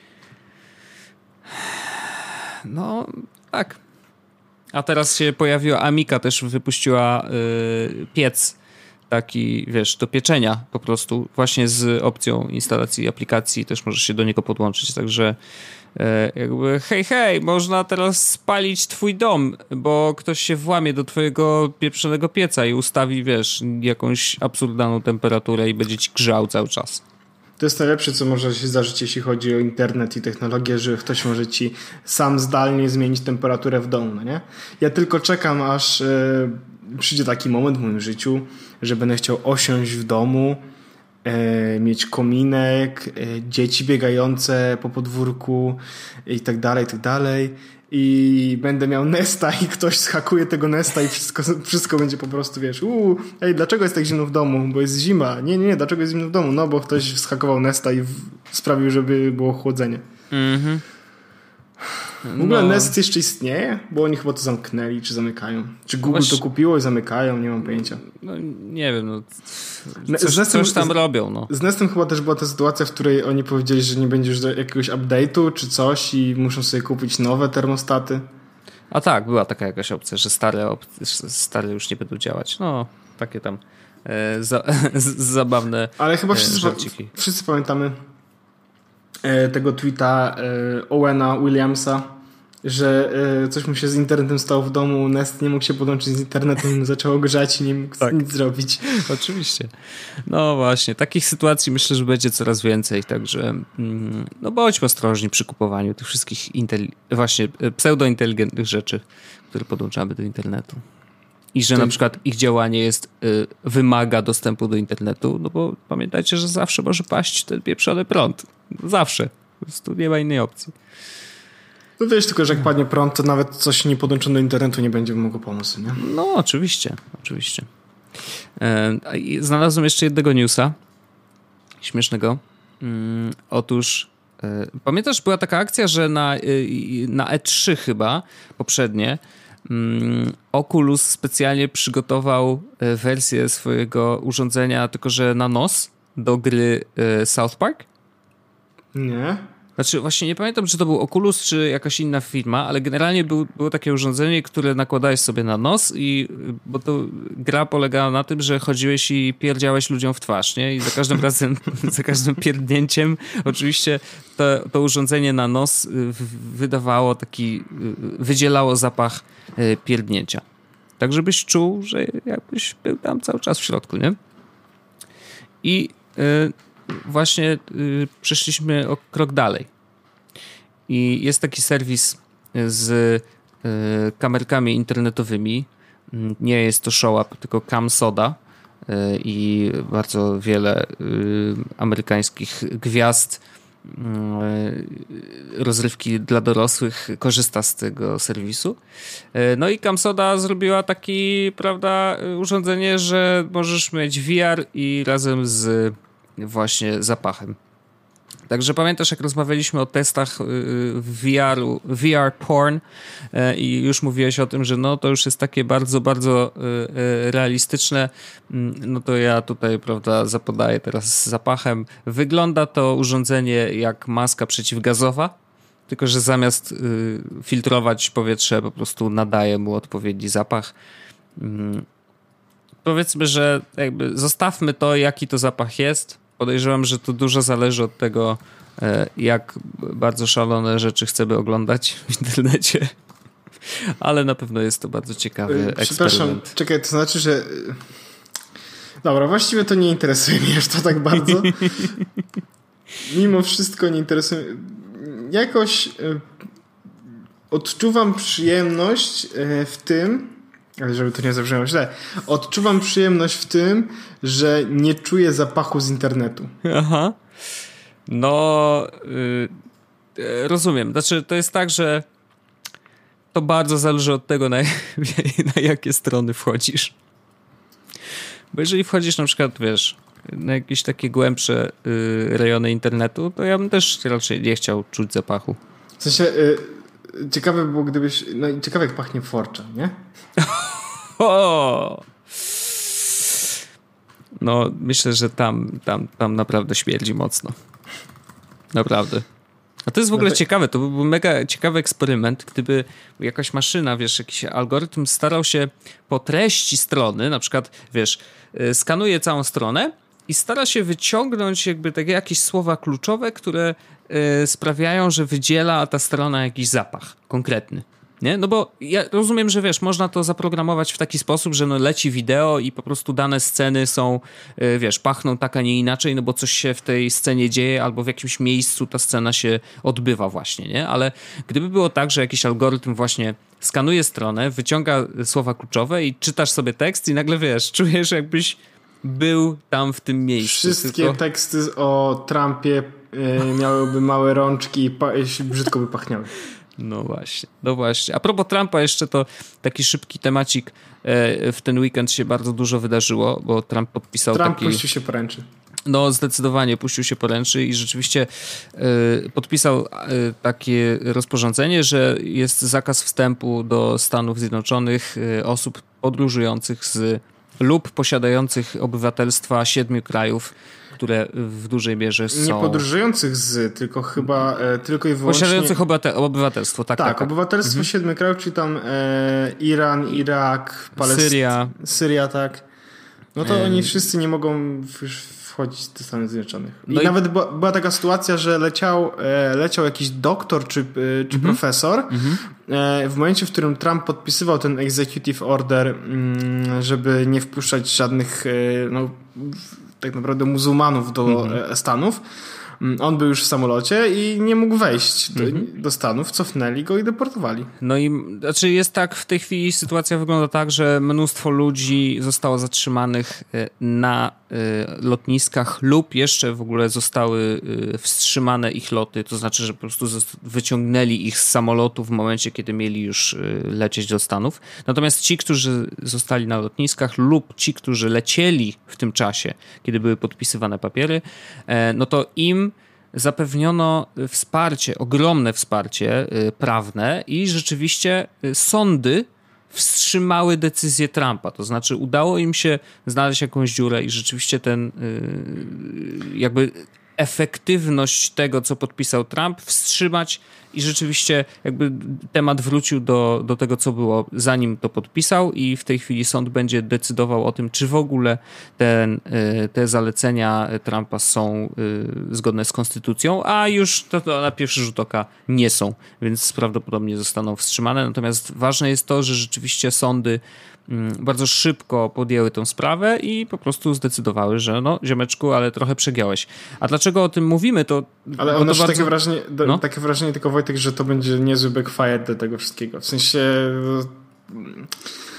No, tak. A teraz się pojawiła Amica, też wypuściła yy, piec taki, wiesz, do pieczenia po prostu, właśnie z opcją instalacji aplikacji, też możesz się do niego podłączyć, także e, jakby hej, hej, można teraz spalić twój dom, bo ktoś się włamie do twojego pieprzonego pieca i ustawi, wiesz, jakąś absurdalną temperaturę i będzie ci grzał cały czas. To jest najlepsze, co może się zdarzyć, jeśli chodzi o internet i technologię, że ktoś może ci sam zdalnie zmienić temperaturę w domu, no nie? Ja tylko czekam, aż e, przyjdzie taki moment w moim życiu, że będę chciał osiąść w domu, e, mieć kominek, e, dzieci biegające po podwórku i tak dalej, i tak dalej. I będę miał Nesta i ktoś zhakuje tego Nesta i wszystko, wszystko będzie po prostu, wiesz, uuu, ej, dlaczego jest tak zimno w domu? Bo jest zima. Nie, nie, nie, dlaczego jest zimno w domu? No, bo ktoś zhakował Nesta i w, sprawił, żeby było chłodzenie. Mhm. W ogóle no. Nest jeszcze istnieje? Bo oni chyba to zamknęli, czy zamykają. Czy Google Właśnie... to kupiło i zamykają? Nie mam pojęcia. No nie wiem, no. Coś, z Nestem, coś tam robią, no. Z Nestem chyba też była ta sytuacja, w której oni powiedzieli, że nie będzie już jakiegoś update'u czy coś i muszą sobie kupić nowe termostaty. A tak, była taka jakaś opcja, że stare, op... stare już nie będą działać. No, takie tam e, za, zabawne Ale chyba e, wszyscy, żarciki. wszyscy pamiętamy e, tego tweeta e, Owena Williamsa, że e, coś mu się z internetem stało w domu, Nest nie mógł się podłączyć z internetem, zaczęło grzać i nie mógł tak. nic zrobić. Oczywiście. No właśnie, takich sytuacji myślę, że będzie coraz więcej, także mm, no bądźmy ostrożni przy kupowaniu tych wszystkich inteli- właśnie pseudointeligentnych rzeczy, które podłączamy do internetu. I że Ty... na przykład ich działanie jest y, wymaga dostępu do internetu, no bo pamiętajcie, że zawsze może paść ten pieprzony prąd. Zawsze. Po prostu nie ma innej opcji. No wiesz, tylko że jak padnie prąd, to nawet coś nie podłączone do internetu nie będzie mogło pomóc, nie? No, oczywiście, oczywiście. E, znalazłem jeszcze jednego newsa śmiesznego. Mm, otóż e, pamiętasz, była taka akcja, że na, e, na E trzy chyba poprzednie mm, Oculus specjalnie przygotował wersję swojego urządzenia, tylko że na nos do gry e, South Park? Nie. Znaczy właśnie nie pamiętam, czy to był Oculus, czy jakaś inna firma, ale generalnie był, było takie urządzenie, które nakładałeś sobie na nos i bo to gra polegała na tym, że chodziłeś i pierdziałeś ludziom w twarz, nie? I za każdym razem, za każdym pierdnięciem oczywiście to, to urządzenie na nos wydawało taki, wydzielało zapach pierdnięcia. Tak, żebyś czuł, że jakbyś był tam cały czas w środku, nie? I właśnie y, przeszliśmy o krok dalej. I jest taki serwis z y, kamerkami internetowymi. Nie jest to ShowUp, tylko CamSoda. Y, I bardzo wiele y, amerykańskich gwiazd rozrywki dla dorosłych korzysta z tego serwisu. No i CamSoda zrobiła taki, prawda, urządzenie, że możesz mieć V R i razem z właśnie zapachem. Także pamiętasz, jak rozmawialiśmy o testach V R-u, V R porn i już mówiłeś o tym, że no to już jest takie bardzo, bardzo realistyczne. No to ja tutaj, prawda, zapodaję teraz z zapachem. Wygląda to urządzenie jak maska przeciwgazowa, tylko że zamiast filtrować powietrze po prostu nadaje mu odpowiedni zapach. Powiedzmy, że jakby zostawmy to, jaki to zapach jest. Podejrzewam, że to dużo zależy od tego, jak bardzo szalone rzeczy chcemy oglądać w internecie. Ale na pewno jest to bardzo ciekawy Przepraszam, eksperyment. czekaj, to znaczy, że... Dobra, właściwie to nie interesuje mnie aż to tak bardzo. Mimo wszystko nie interesuje... Jakoś odczuwam przyjemność w tym, ale żeby to nie zabrzmiało źle, odczuwam przyjemność w tym, że nie czuję zapachu z internetu. Aha. No, yy, rozumiem. Znaczy, to jest tak, że to bardzo zależy od tego, na, na jakie strony wchodzisz. Bo jeżeli wchodzisz na przykład, wiesz, na jakieś takie głębsze yy, rejony internetu, to ja bym też raczej nie chciał czuć zapachu. W sensie, yy, ciekawe było, gdybyś... No i ciekawe, jak pachnie forcza, nie? O! No, myślę, że tam, tam, tam naprawdę śmierdzi mocno. Naprawdę. A to jest w ogóle no tak... ciekawe, to byłby mega ciekawy eksperyment, gdyby jakaś maszyna, wiesz, jakiś algorytm starał się po treści strony, na przykład, wiesz, skanuje całą stronę i stara się wyciągnąć jakby takie jakieś słowa kluczowe, które y, sprawiają, że wydziela ta strona jakiś zapach konkretny. Nie? No bo ja rozumiem, że wiesz, można to zaprogramować w taki sposób, że no leci wideo i po prostu dane sceny są, wiesz, pachną tak, a nie inaczej, no bo coś się w tej scenie dzieje albo w jakimś miejscu ta scena się odbywa właśnie, nie? Ale gdyby było tak, że jakiś algorytm właśnie skanuje stronę, wyciąga słowa kluczowe i czytasz sobie tekst i nagle, wiesz, czujesz jakbyś był tam w tym miejscu. Wszystkie tylko... teksty o Trumpie yy, miałyby małe rączki i pa- brzydko by pachniały. No właśnie, no właśnie. A propos Trumpa jeszcze to taki szybki temacik. W ten weekend się bardzo dużo wydarzyło, bo Trump podpisał Trump taki... puścił się poręczy. No zdecydowanie puścił się poręczy i rzeczywiście y, podpisał y, takie rozporządzenie, że jest zakaz wstępu do Stanów Zjednoczonych y, osób podróżujących z lub posiadających obywatelstwa siedmiu krajów, które w dużej mierze są... Nie podróżujących z, tylko chyba e, tylko i wyłącznie... Posiadających obywate- obywatelstwo, tak, tak. Tak, tak. obywatelstwo mhm. siedmiu krajów, czyli tam e, Iran, Irak, Palestyna... Syria. Syria, tak. No to e... oni wszyscy nie mogą już wchodzić do Stanów Zjednoczonych. I, no i nawet była, była taka sytuacja, że leciał, e, leciał jakiś doktor czy, e, czy mhm. profesor mhm. E, w momencie, w którym Trump podpisywał ten executive order, m, żeby nie wpuszczać żadnych e, no, tak naprawdę muzułmanów do mm-hmm. Stanów. On był już w samolocie i nie mógł wejść do, mm-hmm. do Stanów. Cofnęli go i deportowali. No i znaczy jest tak, w tej chwili sytuacja wygląda tak, że mnóstwo ludzi zostało zatrzymanych na lotniskach lub jeszcze w ogóle zostały wstrzymane ich loty. To znaczy, że po prostu wyciągnęli ich z samolotu w momencie, kiedy mieli już lecieć do Stanów. Natomiast ci, którzy zostali na lotniskach lub ci, którzy lecieli w tym czasie, kiedy były podpisywane papiery, no to im zapewniono wsparcie, ogromne wsparcie prawne i rzeczywiście sądy wstrzymały decyzję Trumpa. To znaczy udało im się znaleźć jakąś dziurę i rzeczywiście ten jakby efektywność tego, co podpisał Trump, wstrzymać i rzeczywiście jakby temat wrócił do, do tego, co było zanim to podpisał i w tej chwili sąd będzie decydował o tym, czy w ogóle ten, te zalecenia Trumpa są zgodne z konstytucją, a już to, to na pierwszy rzut oka nie są, więc prawdopodobnie zostaną wstrzymane. Natomiast ważne jest to, że rzeczywiście sądy bardzo szybko podjęły tę sprawę i po prostu zdecydowały, że no ziomeczku, ale trochę przegiąłeś. A dlaczego o tym mówimy, to... Ale no ono to bardzo... takie wrażenie, no? takie wrażenie tylko, Wojtek, że to będzie niezły backfire do tego wszystkiego. W sensie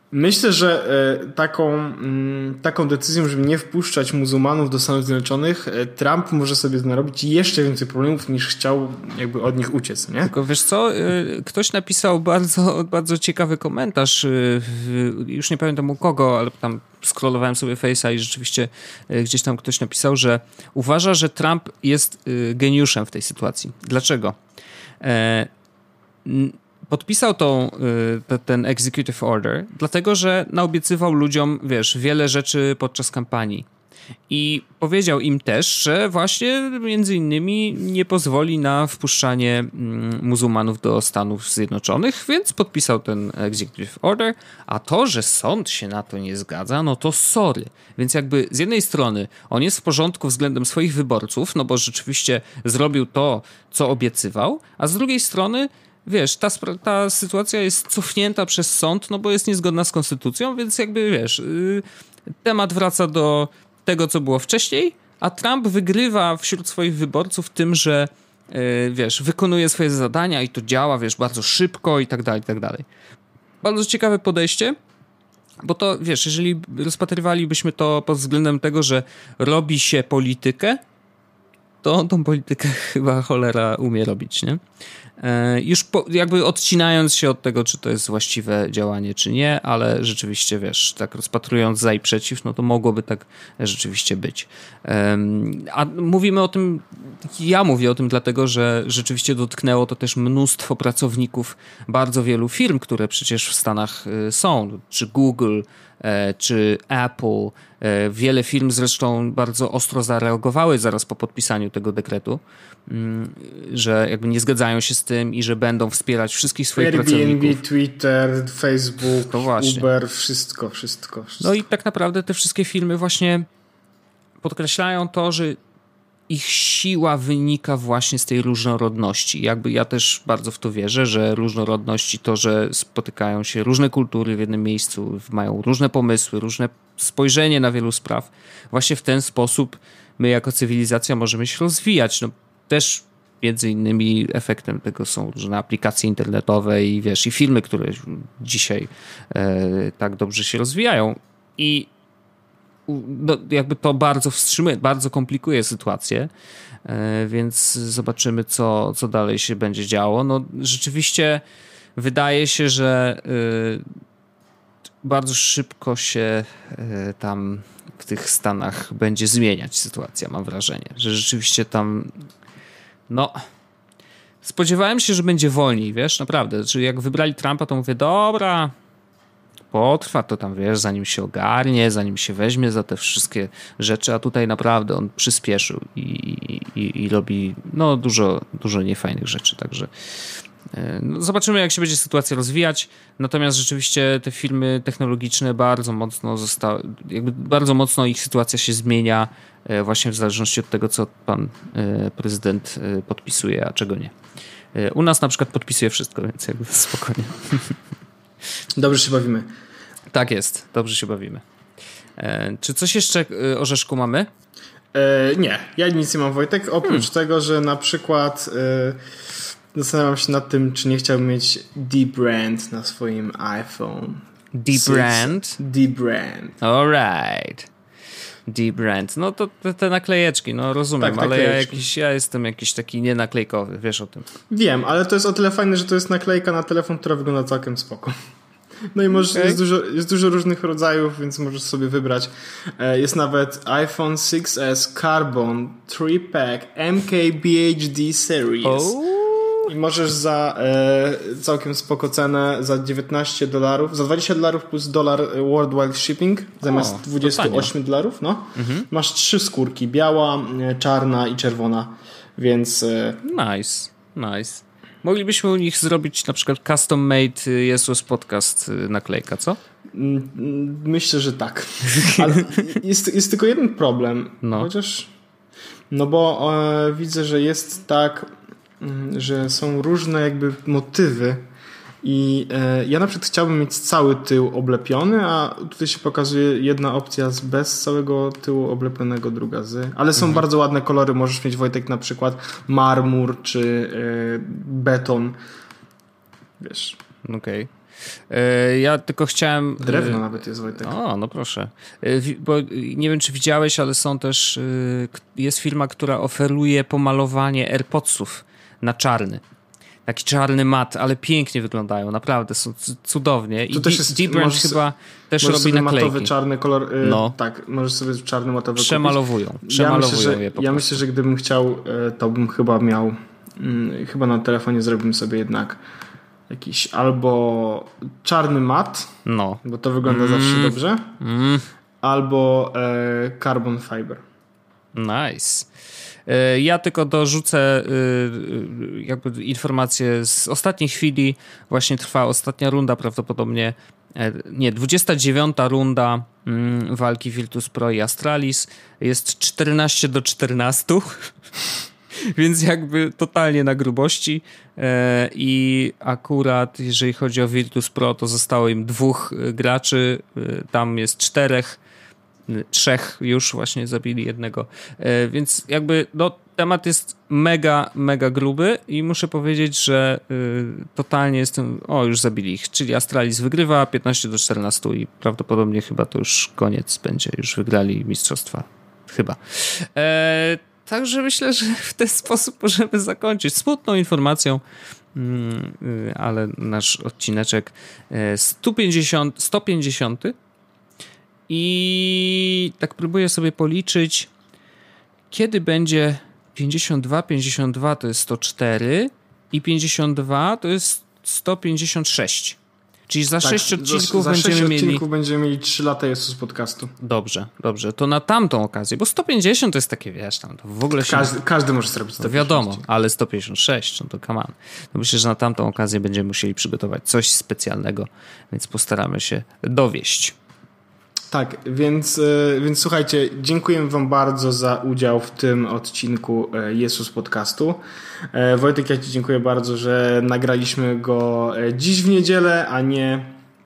Myślę, że e, taką, m, taką decyzją, żeby nie wpuszczać muzułmanów do Stanów Zjednoczonych, e, Trump może sobie narobić jeszcze więcej problemów, niż chciał jakby od nich uciec, nie? Tylko wiesz co, e, ktoś napisał bardzo, bardzo ciekawy komentarz, e, w, już nie pamiętam u kogo, ale tam scrollowałem sobie Face'a i rzeczywiście e, gdzieś tam ktoś napisał, że uważa, że Trump jest e, geniuszem w tej sytuacji. Dlaczego? E, n- Podpisał tą, y, ten executive order, dlatego że naobiecywał ludziom, wiesz, wiele rzeczy podczas kampanii. I powiedział im też, że właśnie między innymi nie pozwoli na wpuszczanie mm, muzułmanów do Stanów Zjednoczonych, więc podpisał ten executive order, a to, że sąd się na to nie zgadza, no to sorry. Więc jakby z jednej strony on jest w porządku względem swoich wyborców, no bo rzeczywiście zrobił to, co obiecywał, a z drugiej strony wiesz, ta, ta sytuacja jest cofnięta przez sąd, no bo jest niezgodna z konstytucją, więc jakby, wiesz, yy, temat wraca do tego, co było wcześniej, a Trump wygrywa wśród swoich wyborców tym, że, yy, wiesz, wykonuje swoje zadania i to działa, wiesz, bardzo szybko i tak dalej, i tak dalej. Bardzo ciekawe podejście, bo to, wiesz, jeżeli rozpatrywalibyśmy to pod względem tego, że robi się politykę, to on tą politykę chyba cholera umie robić, nie? Już po, jakby odcinając się od tego, czy to jest właściwe działanie, czy nie, ale rzeczywiście, wiesz, tak rozpatrując za i przeciw, no to mogłoby tak rzeczywiście być. A mówimy o tym, ja mówię o tym dlatego, że rzeczywiście dotknęło to też mnóstwo pracowników bardzo wielu firm, które przecież w Stanach są, czy Google, czy Apple. Wiele firm zresztą bardzo ostro zareagowały zaraz po podpisaniu tego dekretu, że jakby nie zgadzają się z tym i że będą wspierać wszystkich swoich Airbnb, pracowników. Airbnb, Twitter, Facebook, Uber, wszystko, wszystko, wszystko. No i tak naprawdę te wszystkie firmy właśnie podkreślają to, że ich siła wynika właśnie z tej różnorodności. Jakby ja też bardzo w to wierzę, że różnorodność i to, że spotykają się różne kultury w jednym miejscu, mają różne pomysły, różne spojrzenie na wielu spraw. Właśnie w ten sposób my jako cywilizacja możemy się rozwijać. No, też między innymi efektem tego są różne aplikacje internetowe i wiesz, i filmy, które dzisiaj e, tak dobrze się rozwijają. I no, jakby to bardzo wstrzymuje, bardzo komplikuje sytuację, e, więc zobaczymy, co, co dalej się będzie działo. No, rzeczywiście wydaje się, że e, bardzo szybko się e, tam w tych Stanach będzie zmieniać sytuacja, mam wrażenie, że rzeczywiście tam no spodziewałem się, że będzie wolniej, wiesz, naprawdę. Czyli jak wybrali Trumpa, to mówię, dobra, potrwa to tam, wiesz, zanim się ogarnie, zanim się weźmie za te wszystkie rzeczy, a tutaj naprawdę on przyspieszył i, i, i robi no dużo, dużo niefajnych rzeczy, także no, zobaczymy, jak się będzie sytuacja rozwijać. Natomiast rzeczywiście te firmy technologiczne bardzo mocno zostały, jakby bardzo mocno ich sytuacja się zmienia właśnie w zależności od tego, co pan prezydent podpisuje, a czego nie. U nas na przykład podpisuje wszystko, więc jakby spokojnie. Dobrze się bawimy. Tak jest, dobrze się bawimy. E, czy coś jeszcze, Orzeszku, mamy? E, nie, ja nic nie mam, Wojtek, oprócz hmm. tego, że na przykład e, zastanawiam się nad tym, czy nie chciałbym mieć D-Brand na swoim iPhone. D-Brand? D-Brand. Alright. D-Brand. No to te, te naklejeczki, no rozumiem, tak, ale ja, jakiś, ja jestem jakiś taki nienaklejkowy, wiesz o tym. Wiem, ale to jest o tyle fajne, że to jest naklejka na telefon, która wygląda całkiem spoko. No i możesz, okay. jest, dużo, jest dużo różnych rodzajów, więc możesz sobie wybrać. Jest nawet iPhone six S Carbon three pack M K B H D Series. Oh. I możesz za e, całkiem spoko cenę, za dziewiętnaście dolarów, za dwadzieścia dolarów plus dolar worldwide shipping, zamiast o, dwadzieścia osiem dolarów, no. Mhm. Masz trzy skórki, biała, czarna i czerwona, więc... E... Nice, nice. Moglibyśmy u nich zrobić na przykład custom made Jesus Podcast naklejka, co? Myślę, że tak. Ale jest, jest tylko jeden problem, no. Chociaż... No bo e, widzę, że jest tak... że są różne jakby motywy i e, ja na przykład chciałbym mieć cały tył oblepiony, a tutaj się pokazuje jedna opcja z bez całego tyłu oblepionego, druga z, ale są mhm. bardzo ładne kolory, możesz mieć, Wojtek, na przykład marmur czy e, beton, wiesz. Okej. Okay. Ja tylko chciałem... Drewno nawet jest, Wojtek. O, no proszę. Bo nie wiem, czy widziałeś, ale są też... Jest firma, która oferuje pomalowanie AirPodsów na czarny. Taki czarny mat, ale pięknie wyglądają, naprawdę, są cudownie. I Deepburn chyba też robi naklejki. Matowy, czarny kolor, yy, no. Tak, możesz sobie czarny matowy Przemalowują, kupić. przemalowują ja myślę, że, je po Ja prostu. myślę, że gdybym chciał, to bym chyba miał, hmm, chyba na telefonie zrobiłbym sobie jednak jakiś albo czarny mat, no. bo to wygląda mm. zawsze dobrze, mm. albo e, carbon fiber. Nice. Ja tylko dorzucę jakby informację z ostatniej chwili. Właśnie trwa ostatnia runda prawdopodobnie. Nie, dwudziesta dziewiąta runda walki Virtus Pro i Astralis. Jest czternaście do czternastu. Więc jakby totalnie na grubości. I akurat jeżeli chodzi o Virtus Pro, to zostało im dwóch graczy. Tam jest czterech. Trzech już właśnie zabili jednego. E, więc jakby no, temat jest mega, mega gruby i muszę powiedzieć, że y, totalnie jestem... O, już zabili ich. Czyli Astralis wygrywa piętnaście do czternastu i prawdopodobnie chyba to już koniec będzie. Już wygrali mistrzostwa. Chyba. E, także myślę, że w ten sposób możemy zakończyć. Smutną informacją, y, y, ale nasz odcineczek y, sto pięćdziesiąty, sto pięćdziesiąty. I tak próbuję sobie policzyć, kiedy będzie pięćdziesiąt dwa, pięćdziesiąt dwa to jest sto cztery i pięćdziesiąt dwa to jest sto pięćdziesiąt sześć. Czyli za tak, sześć odcinków za, za będziemy sześć mieli... odcinków będziemy mieli trzy lata Jesus podcastu. Dobrze, dobrze. To na tamtą okazję, bo sto pięćdziesiąt to jest takie, wiesz, tam to w ogóle się... Każdy, każdy może zrobić sto pięćdziesiąt. Wiadomo, ale sto pięćdziesiąt sześć, no to come on. No myślę, że na tamtą okazję będziemy musieli przygotować coś specjalnego, więc postaramy się dowieść. Tak, więc, więc słuchajcie, dziękuję wam bardzo za udział w tym odcinku Jesus Podcastu. Wojtek, ja ci dziękuję bardzo, że nagraliśmy go dziś w niedzielę, a nie,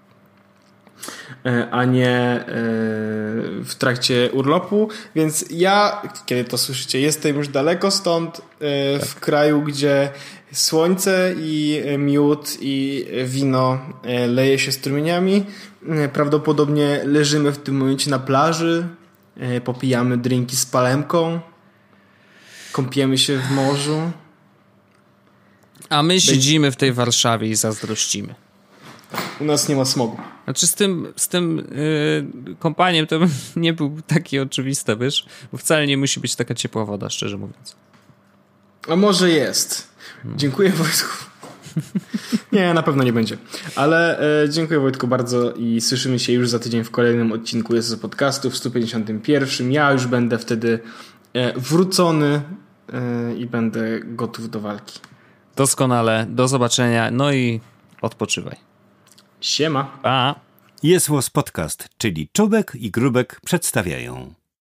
a nie w trakcie urlopu. Więc ja, kiedy to słyszycie, jestem już daleko stąd, w kraju, gdzie słońce i miód i wino leje się strumieniami. Prawdopodobnie leżymy w tym momencie na plaży, popijamy drinki z palemką, kąpiemy się w morzu. A my siedzimy w tej Warszawie i zazdrościmy. U nas nie ma smogu. Znaczy z tym, z tym yy, kąpaniem to nie był taki oczywisty, wiesz? Bo wcale nie musi być taka ciepła woda, szczerze mówiąc. A może jest. Hmm. Dziękuję, Wojtku. Nie, na pewno nie będzie. Ale e, dziękuję, Wojtku, bardzo i słyszymy się już za tydzień w kolejnym odcinku Jesus Podcastu w sto pięćdziesiątym pierwszym. Ja już będę wtedy e, wrócony e, i będę gotów do walki. Doskonale. Do zobaczenia. No i odpoczywaj. Siema. Pa. Jesus Podcast, czyli Czubek i Grubek przedstawiają.